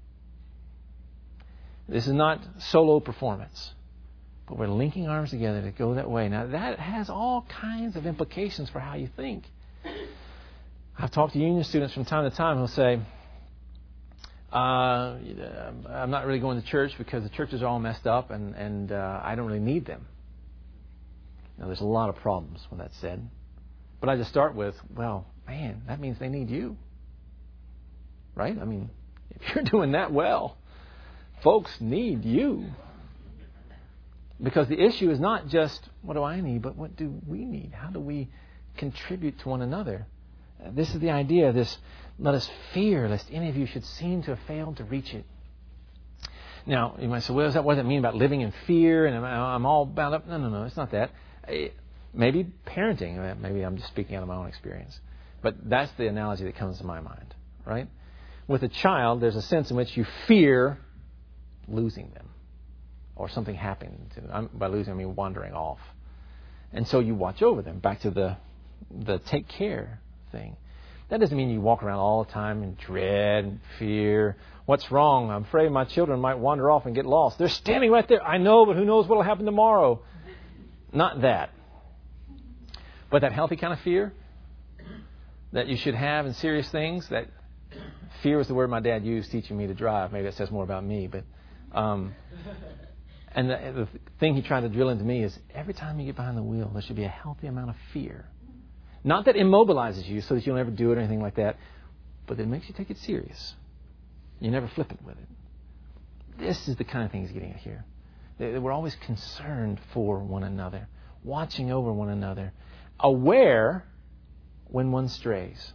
This is not solo performance, but we're linking arms together to go that way. Now, that has all kinds of implications for how you think. I've talked to union students from time to time who'll say, uh, I'm not really going to church because the churches are all messed up and, and uh, I don't really need them. Now, there's a lot of problems with that said. But I just start with, well, man, that means they need you. Right? I mean, If you're doing that well, folks need you. Because the issue is not just, what do I need, but what do we need? How do we contribute to one another? Uh, this is the idea of this, let us fear lest any of you should seem to have failed to reach it. Now, you might say, well, is that what does that mean about living in fear and I'm, I'm all bound up? No, no, no, it's not that. It, maybe parenting. Maybe I'm just speaking out of my own experience. But that's the analogy that comes to my mind, right? With a child, there's a sense in which you fear losing them or something happening to them. By losing, I mean wandering off. And so you watch over them. Back to the the take care thing. That doesn't mean you walk around all the time in dread and fear. What's wrong? I'm afraid my children might wander off and get lost. They're standing right there. I know, but who knows what will happen tomorrow? Not that. But that healthy kind of fear that you should have in serious things. That fear was the word my dad used teaching me to drive. Maybe that says more about me. But um, and the, the thing he tried to drill into me is every time you get behind the wheel, there should be a healthy amount of fear. Not that immobilizes you so that you'll never do it or anything like that, but that makes you take it serious. You never flip it with it. This is the kind of thing he's getting at here. We're always concerned for one another, watching over one another, aware when one strays.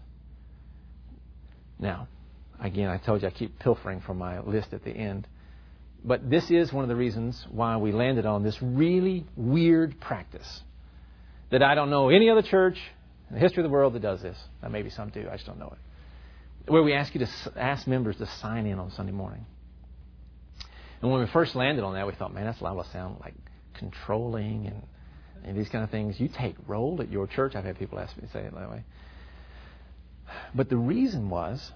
Now, again, I told you I keep pilfering from my list at the end. But this is one of the reasons why we landed on this really weird practice that I don't know any other church in the history of the world that does this. Now, maybe some do. I just don't know it. Where we ask you to ask members to sign in on Sunday morning. And when we first landed on that, we thought, man, that's liable to sound like controlling and, and these kind of things. You take roll at your church. I've had people ask me to say it that way. But the reason was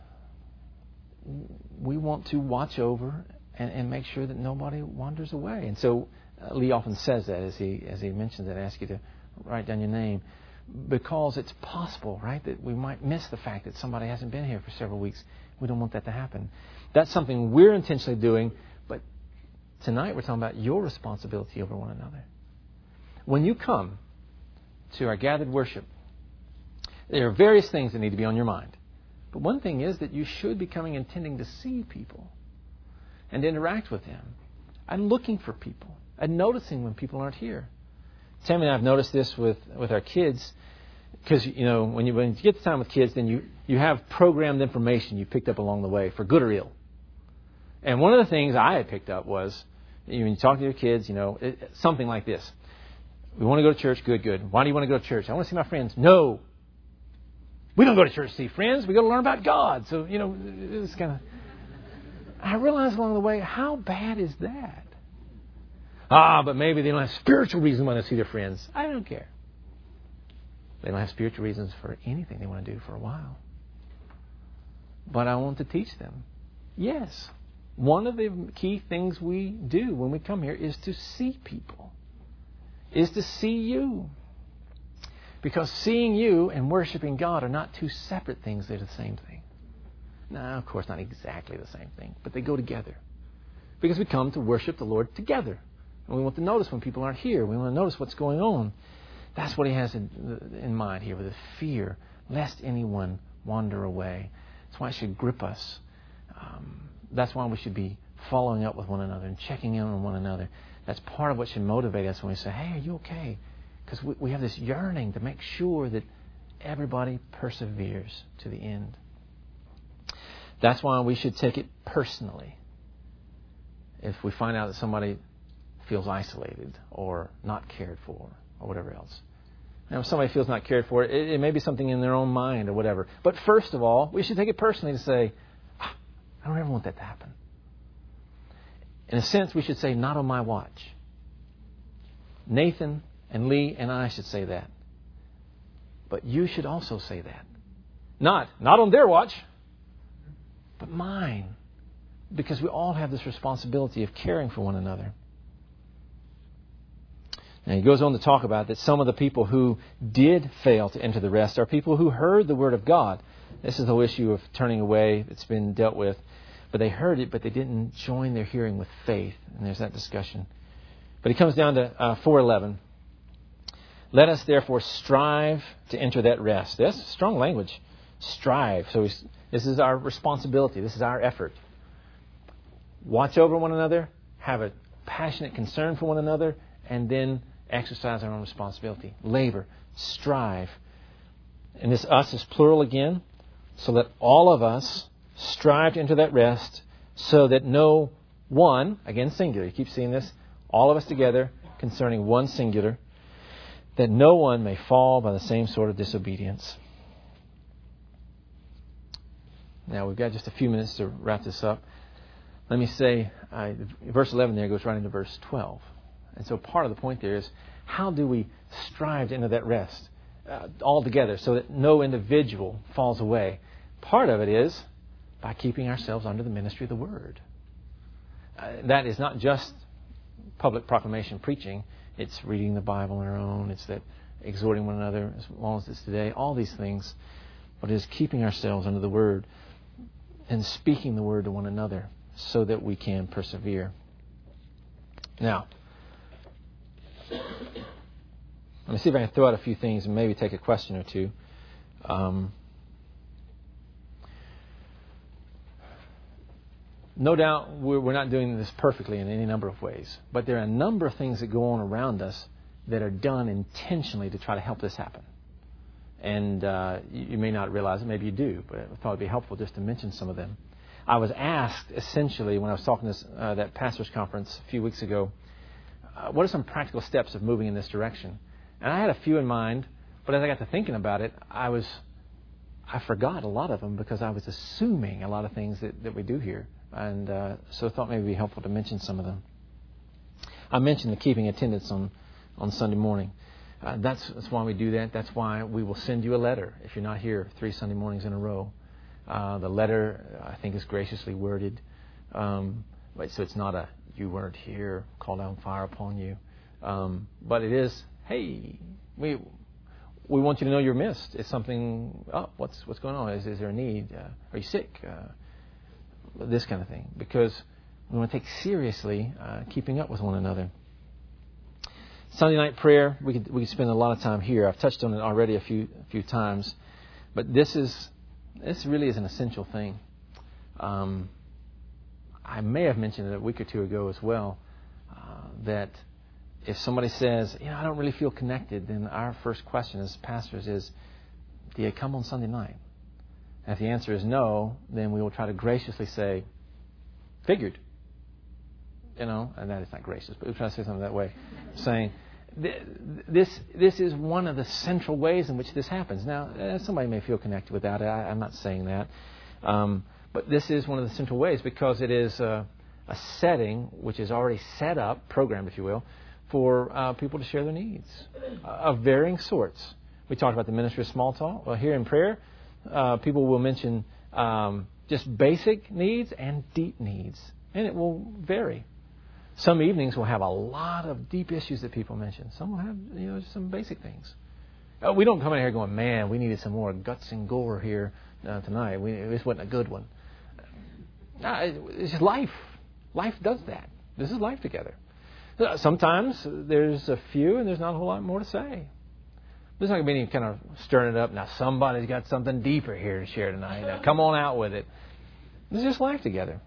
we want to watch over and, and make sure that nobody wanders away. And so uh, Lee often says that as he as he mentions it, ask you to write down your name. Because it's possible, right, that we might miss the fact that somebody hasn't been here for several weeks. We don't want that to happen. That's something we're intentionally doing. But tonight we're talking about your responsibility over one another. When you come to our gathered worship, there are various things that need to be on your mind. But one thing is that you should be coming intending to see people and interact with them and looking for people and noticing when people aren't here. Tammy and I have noticed this with, with our kids because, you know, when you, when you get the time with kids, then you, you have programmed information you picked up along the way for good or ill. And one of the things I had picked up was, when you talk to your kids, you know, it, something like this. We want to go to church. Good, good. Why do you want to go to church? I want to see my friends. No. We don't go to church to see friends. We go to learn about God. So, you know, it's kind of... I realized along the way, how bad is that? Ah, but maybe they don't have spiritual reasons why they see their friends. I don't care. They don't have spiritual reasons for anything they want to do for a while. But I want to teach them. Yes, one of the key things we do when we come here is to see people. Is to see you. Because seeing you and worshiping God are not two separate things. They're the same thing. Now, of course, not exactly the same thing, but they go together. Because we come to worship the Lord together. And we want to notice when people aren't here. We want to notice what's going on. That's what he has in, in mind here with the fear, lest anyone wander away. That's why it should grip us. Um, that's why we should be following up with one another and checking in on one another. That's part of what should motivate us when we say, hey, are you okay? Because we, we have this yearning to make sure that everybody perseveres to the end. That's why we should take it personally. If we find out that somebody feels isolated or not cared for or whatever else. Now, if somebody feels not cared for, it, it may be something in their own mind or whatever. But first of all, we should take it personally to say, ah, I don't ever want that to happen. In a sense, we should say, not on my watch. Nathan and Lee and I should say that. But you should also say that. Not, not on their watch, but mine. Because we all have this responsibility of caring for one another. And he goes on to talk about that some of the people who did fail to enter the rest are people who heard the word of God. This is the whole issue of turning away that's been dealt with. But they heard it, but they didn't join their hearing with faith. And there's that discussion. But he comes down to uh, four eleven. Let us therefore strive to enter that rest. That's strong language. Strive. So this is our responsibility. This is our effort. watch over one another, have a passionate concern for one another, and then exercise our own responsibility. Labor, strive. And this us is plural again. So let all of us strive to enter that rest so that no one, again singular, you keep seeing this, all of us together concerning one singular, that no one may fall by the same sort of disobedience. Now we've got just a few minutes to wrap this up. Let me say, uh, verse eleven there goes right into verse twelve. And so part of the point there is, how do we strive to enter that rest uh, all together so that no individual falls away? Part of it is by keeping ourselves under the ministry of the Word. Uh, that is not just public proclamation preaching. It's reading the Bible on our own. It's that exhorting one another as long as it's today. All these things. But it is keeping ourselves under the Word and speaking the Word to one another so that we can persevere. Now, let me see if I can throw out a few things and maybe take a question or two. Um, no doubt we're, we're not doing this perfectly in any number of ways, but there are a number of things that go on around us that are done intentionally to try to help this happen. And uh, you, you may not realize it, maybe you do, but I thought it would be helpful just to mention some of them. I was asked, essentially, when I was talking to this, uh, that pastor's conference a few weeks ago, uh, what are some practical steps of moving in this direction? And I had a few in mind, but as I got to thinking about it, I was, I forgot a lot of them because I was assuming a lot of things that, that we do here. And uh, so I thought maybe it would be helpful to mention some of them. I mentioned the keeping attendance on, on Sunday morning. Uh, that's, that's why we do that. That's why we will send you a letter if you're not here three Sunday mornings in a row. Uh, the letter, I think, is graciously worded. Um, so it's not a, you weren't here, call down fire upon you. Um, but it is, hey, we we want you to know you're missed. It's something, oh, what's what's going on? Is, is there a need? Uh, are you sick? Uh, this kind of thing. Because we want to take seriously uh, keeping up with one another. Sunday night prayer, we could we could spend a lot of time here. I've touched on it already a few a few times. But this is this really is an essential thing. Um, I may have mentioned it a week or two ago as well, uh, that if somebody says, you know, I don't really feel connected, then our first question as pastors is, do you come on Sunday night? And if the answer is no, then we will try to graciously say, figured. You know, and that is not gracious, but we'll try to say something that way, saying, this this is one of the central ways in which this happens. Now, uh, somebody may feel connected with that. I, I'm not saying that. Um, but this is one of the central ways because it is a, a setting which is already set up, programmed, if you will, for uh, people to share their needs uh, of varying sorts. We talked about the ministry of small talk. Well, here in prayer, uh, people will mention um, just basic needs and deep needs, and it will vary. Some evenings will have a lot of deep issues that people mention. Some will have, you know, some basic things. Uh, we don't come in here going, man, we needed some more guts and gore here uh, tonight. We, this wasn't a good one. No, it's just life. Life does that. This is life together. Sometimes there's a few and there's not a whole lot more to say. There's not going to be any kind of stirring it up. Now somebody's got something deeper here to share tonight. Now, come on out with it. It's just life together.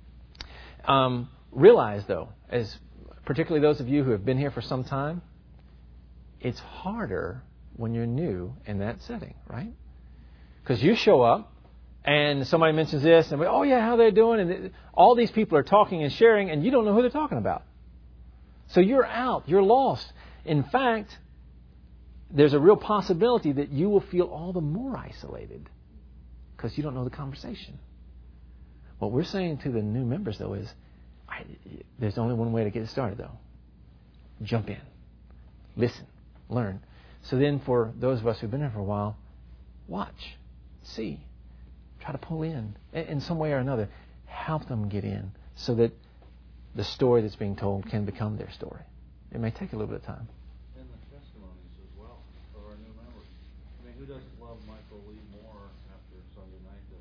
Um, realize, though, as particularly those of you who have been here for some time, it's harder when you're new in that setting, right? Because you show up and somebody mentions this and we, oh yeah, how they're doing, and all these people are talking and sharing, and you don't know who they're talking about. So you're out, you're lost. In fact, there's a real possibility that you will feel all the more isolated because you don't know the conversation. What we're saying to the new members, though, is I, there's only one way to get it started, though. Jump in. Listen. Learn. So then for those of us who've been here for a while, watch. See. Try to pull in. In some way or another, help them get in so that the story that's being told can become their story. It may take a little bit of time. And the testimonies as well of our new members. I mean, who doesn't love Michael Lee more after Sunday night than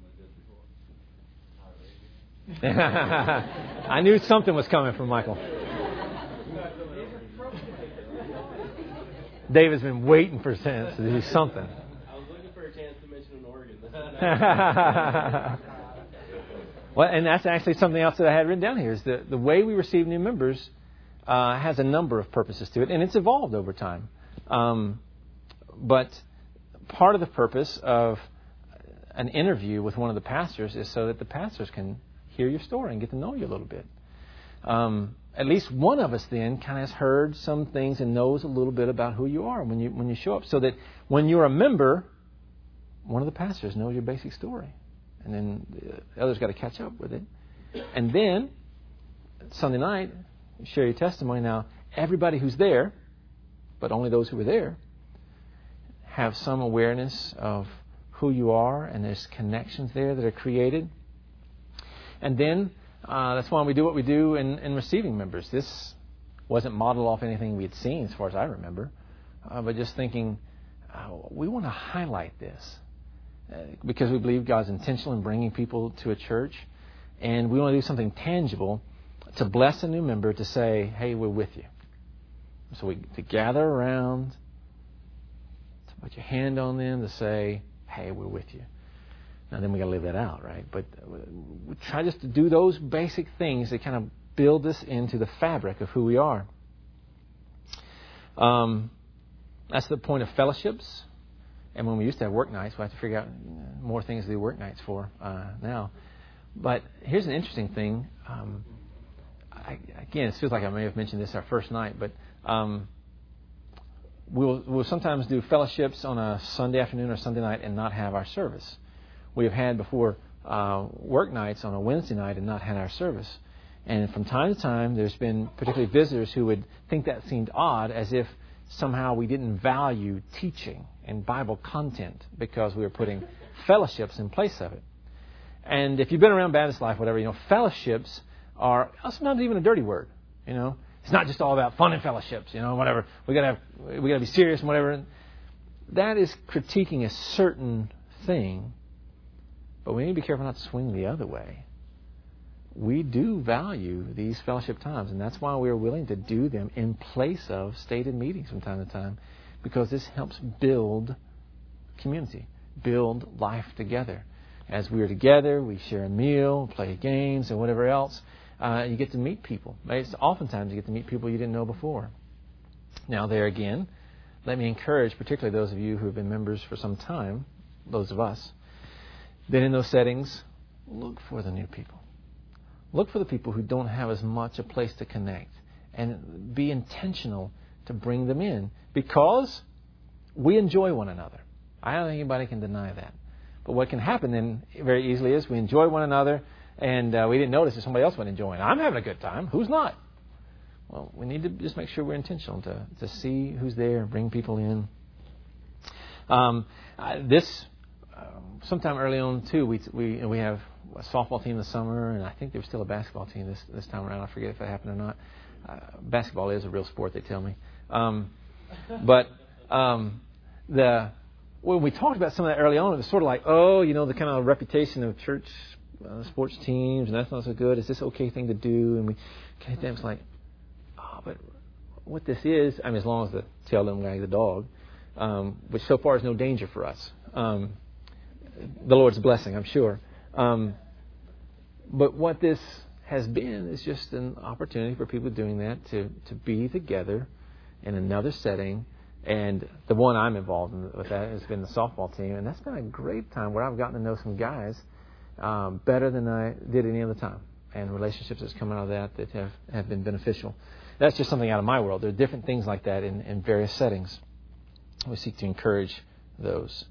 they did before? I knew something was coming from Michael. David's been waiting for a chance to do something. I was looking for a chance to mention an organ. Well, and that's actually something else that I had written down here, is the, the way we receive new members uh, has a number of purposes to it, and it's evolved over time. Um, but part of the purpose of an interview with one of the pastors is so that the pastors can hear your story and get to know you a little bit. Um, at least one of us then kind of has heard some things and knows a little bit about who you are when you when you show up, so that when you're a member, one of the pastors knows your basic story. And then the others got to catch up with it. And then, Sunday night, you share your testimony. Now, everybody who's there, but only those who were there, have some awareness of who you are, and there's connections there that are created. And then, uh, that's why we do what we do in, in receiving members. This wasn't modeled off anything we had seen, as far as I remember, uh, but just thinking, uh, we want to highlight this. Uh, because we believe God's intentional in bringing people to a church, and we want to do something tangible to bless a new member, to say, hey, we're with you. So we to gather around, to put your hand on them, to say, hey, we're with you. Now then we got to live that out, right? But we try just to do those basic things that kind of build this into the fabric of who we are. Um, that's the point of fellowships. And when we used to have work nights, we have to figure out more things to do work nights for uh, now. But here's an interesting thing. Um, I, again, it feels like I may have mentioned this our first night, but um, we'll, we'll sometimes do fellowships on a Sunday afternoon or Sunday night and not have our service. We have had before uh, work nights on a Wednesday night and not had our service. And from time to time, there's been particularly visitors who would think that seemed odd, as if somehow we didn't value teaching and Bible content because we were putting fellowships in place of it. And if you've been around Baptist life, whatever, you know, fellowships are sometimes even a dirty word. You know, it's not just all about fun and fellowships. You know, whatever. We gotta have, we gotta be serious and whatever. That is critiquing a certain thing, but we need to be careful not to swing the other way. We do value these fellowship times, and that's why we are willing to do them in place of stated meetings from time to time, because this helps build community, build life together. As we are together, we share a meal, play games, and whatever else. Uh, you get to meet people. It's oftentimes you get to meet people you didn't know before. Now, there again, let me encourage, particularly those of you who have been members for some time, those of us, that in those settings, look for the new people. Look for the people who don't have as much a place to connect, and be intentional to bring them in, because we enjoy one another. I don't think anybody can deny that. But what can happen then very easily is we enjoy one another, and uh, we didn't notice that somebody else wasn't enjoying. I'm having a good time. Who's not? Well, we need to just make sure we're intentional to, to see who's there and bring people in. Um, uh, this, uh, sometime early on, too, we we we have a softball team this summer, and I think there's still a basketball team this this time around. I forget if that happened or not. Uh, basketball is a real sport, they tell me. Um, but um, the when we talked about some of that early on, it was sort of like, oh, you know, the kind of reputation of church uh, sports teams, and that's not so good. Is this okay thing to do? And we kind of was like, oh, but what this is, I mean, as long as the tail doesn't wag the dog, um, which so far is no danger for us. Um, the Lord's blessing, I'm sure. Um, but what this has been is just an opportunity for people doing that to, to be together in another setting. And the one I'm involved in with that has been the softball team. And that's been a great time where I've gotten to know some guys um, better than I did any other time. And relationships that's come out of that that have, have been beneficial. That's just something out of my world. There are different things like that in, in various settings. We seek to encourage those.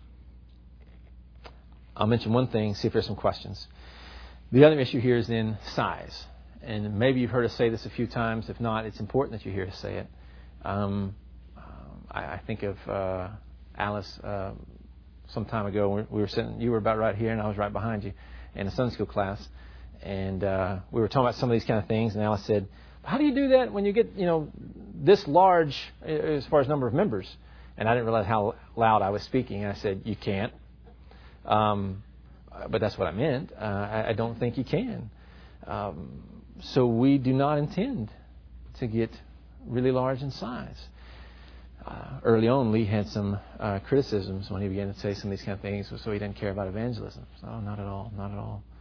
I'll mention one thing, see if there's some questions. The other issue here is in size. And maybe you've heard us say this a few times. If not, it's important that you hear us say it. Um, I, I think of uh, Alice uh, some time ago. We, we were sitting, you were about right here, and I was right behind you in a Sunday school class. And uh, we were talking about some of these kind of things. And Alice said, how do you do that when you get, you know, this large as far as number of members? And I didn't realize how loud I was speaking. And I said, you can't. Um, but that's what I meant. Uh, I, I don't think you can. Um, so we do not intend to get really large in size. Uh, early on, Lee had some uh, criticisms when he began to say some of these kind of things, so he didn't care about evangelism. So, oh, not at all, not at all.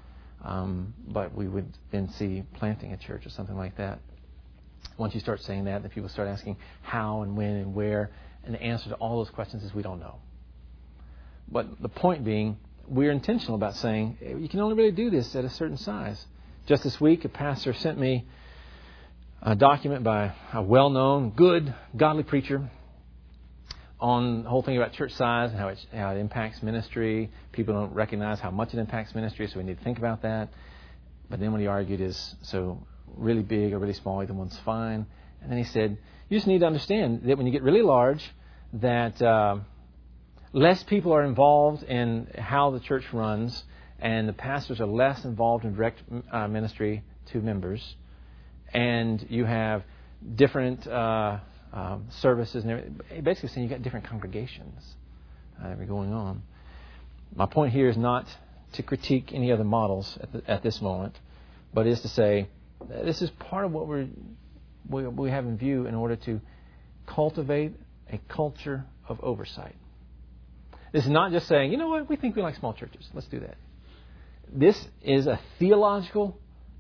Um, but we would then see planting a church or something like that. Once you start saying that, then people start asking how and when and where. And the answer to all those questions is we don't know. But the point being, we're intentional about saying you can only really do this at a certain size. Just this week, a pastor sent me a document by a well-known, good, godly preacher on the whole thing about church size and how it, how it impacts ministry. People don't recognize how much it impacts ministry, so we need to think about that. But then what he argued is, so really big or really small, either one's fine. And then he said, you just need to understand that when you get really large, that uh, less people are involved in how the church runs, and the pastors are less involved in direct uh, ministry to members, and you have different uh, um, services and everything. Basically saying you've got different congregations uh, that are going on. My point here is not to critique any other models at, the, at this moment, but is to say this is part of what we're, we, we have in view in order to cultivate a culture of oversight. This is not just saying, you know what, we think we like small churches. Let's do that. This is a theological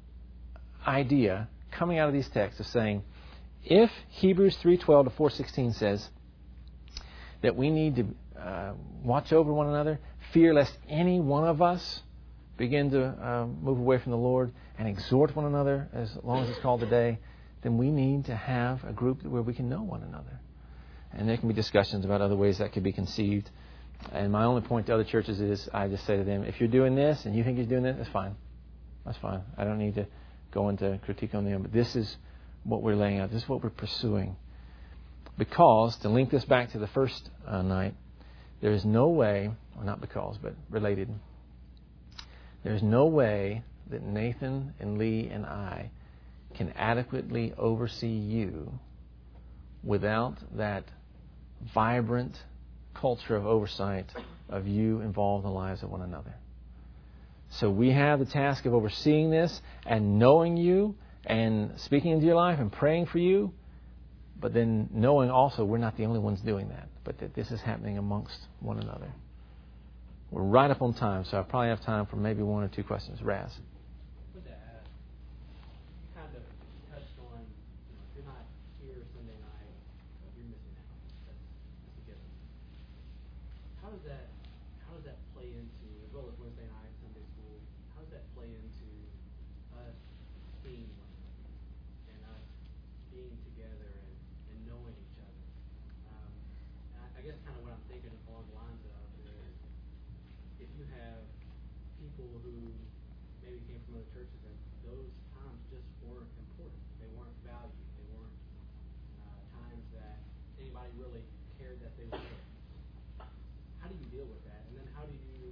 idea coming out of these texts of saying, if Hebrews three twelve to four sixteen says that we need to uh, watch over one another, fear lest any one of us begin to uh, move away from the Lord, and exhort one another as long as it's called today, then we need to have a group where we can know one another. And there can be discussions about other ways that could be conceived. And my only point to other churches is I just say to them, if you're doing this and you think you're doing this, that's fine. That's fine. I don't need to go into critique on them. But this is what we're laying out. This is what we're pursuing. Because, to link this back to the first uh, night, there is no way, or not because, but related, there's no way that Nathan and Lee and I can adequately oversee you without that vibrant culture of oversight of you involved in the lives of one another. So we have the task of overseeing this and knowing you and speaking into your life and praying for you, but then knowing also we're not the only ones doing that, but that this is happening amongst one another. We're right up on time, so I probably have time for maybe one or two questions. Raz. With that, you kind of touched on, you know, if you're not here Sunday night, you're missing out. That's, that's a given. How does that, how does that play into, as well as Wednesday night, Sunday school, how does that play into us seeing one another and us being together and, and knowing each other? Um, and I, I guess kind of what I'm thinking along the lines of is, if you have people who maybe came from other churches and those times just weren't important, they weren't valued, they weren't uh, times that anybody really cared that they were there. How do you deal with that? And then how do you,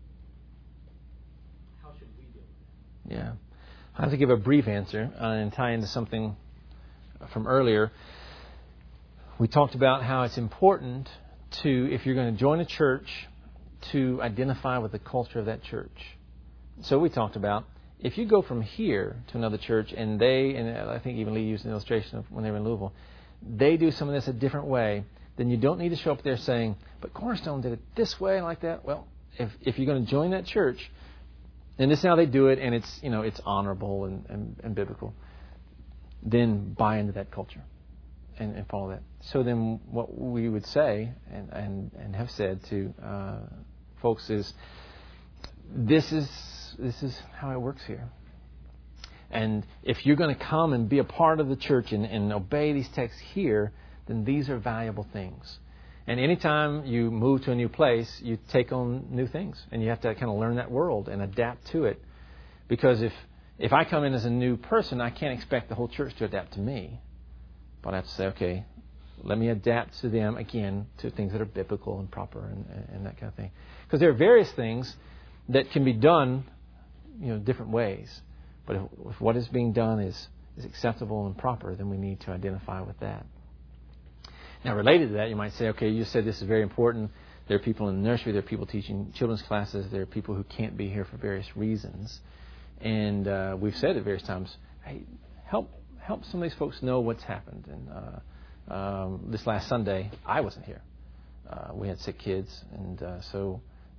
how should we deal with that? Yeah. I have to give a brief answer uh, and tie into something from earlier. We talked about how it's important to, if you're going to join a church, to identify with the culture of that church. So we talked about, if you go from here to another church and they, and I think even Lee used an illustration of when they were in Louisville, they do some of this a different way, then you don't need to show up there saying, but Cornerstone did it this way and like that. Well, if if you're going to join that church, and this is how they do it, and it's, you know, it's honorable and, and, and biblical, then buy into that culture and, and follow that. So then what we would say and, and, and have said to uh, folks is, this is this is how it works here. And if you're going to come and be a part of the church and, and obey these texts here, then these are valuable things. And anytime you move to a new place, you take on new things. And you have to kind of learn that world and adapt to it. Because if, if I come in as a new person, I can't expect the whole church to adapt to me. But I have to say, okay, let me adapt to them, again, to things that are biblical and proper and, and that kind of thing. Because there are various things that can be done, you know, different ways. But if, if what is being done is, is acceptable and proper, then we need to identify with that. Now, related to that, you might say, okay, you said this is very important. There are people in the nursery, there are people teaching children's classes, there are people who can't be here for various reasons. And uh, we've said at various times, hey, help help some of these folks know what's happened. And uh, um, this last Sunday, I wasn't here. Uh, we had sick kids, and uh, so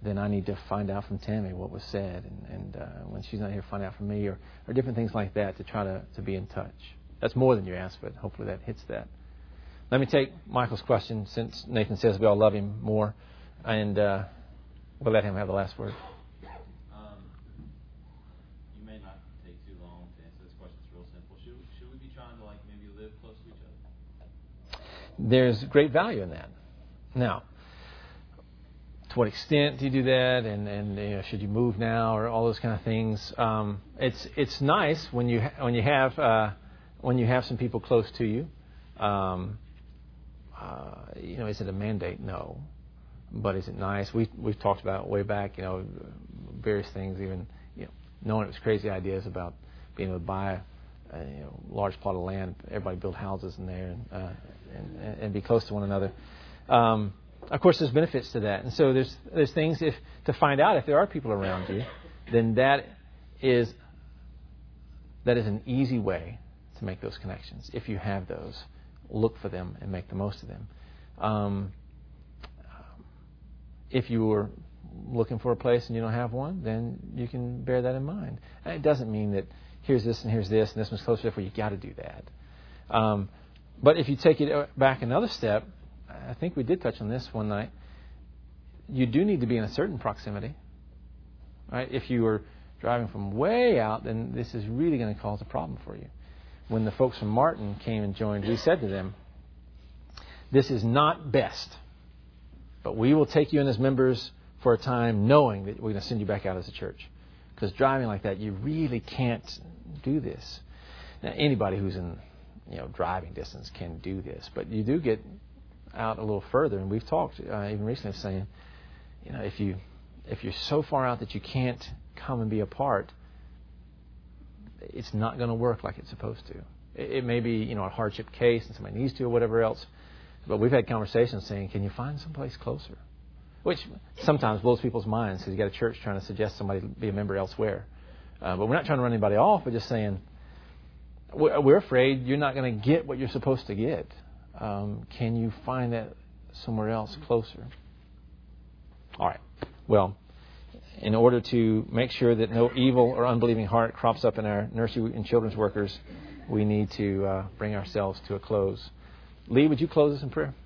then I need to find out from Tammy what was said, and, and uh, when she's not here, find out from me, or, or different things like that to try to, to be in touch. That's more than you asked, but hopefully that hits that. Let me take Michael's question, since Nathan says we all love him more, and uh, we'll let him have the last word. Um, you may not take too long to answer this question. It's real simple. Should, should we be trying to like maybe live close to each other? There's great value in that. Now, to what extent do you do that, and, and you know, should you move now, or all those kind of things? Um, it's it's nice when you ha- when you have uh, when you have some people close to you. Um, uh, you know, is it a mandate? No, but is it nice? We we've talked about way back. You know, various things. Even you know, knowing it was crazy ideas about being able to buy a you know, large plot of land, everybody build houses in there, and uh, and, and be close to one another. Um, Of course, there's benefits to that, and so there's there's things if to find out if there are people around you, then that is that is an easy way to make those connections. If you have those, look for them and make the most of them. Um, if you were looking for a place and you don't have one, then you can bear that in mind. And it doesn't mean that here's this and here's this and this one's closer, therefore you got to do that. Um, but if you take it back another step, I think we did touch on this one night. You do need to be in a certain proximity, right? If you were driving from way out, then this is really going to cause a problem for you. When the folks from Martin came and joined, we said to them, this is not best, but we will take you in as members for a time knowing that we're going to send you back out as a church. Because driving like that, you really can't do this. Now, anybody who's in you know driving distance can do this, but you do get out a little further, and we've talked uh, even recently saying, you know, if you if you're so far out that you can't come and be a part, it's not going to work like it's supposed to. It, it may be you know a hardship case and somebody needs to or whatever else, but we've had conversations saying, can you find someplace closer? Which sometimes blows people's minds because you got a church trying to suggest somebody be a member elsewhere. Uh, but we're not trying to run anybody off. We're just saying we're, we're afraid you're not going to get what you're supposed to get. Um, can you find that somewhere else closer? All right. Well, in order to make sure that no evil or unbelieving heart crops up in our nursery and children's workers, we need to uh, bring ourselves to a close. Lee, would you close us in prayer?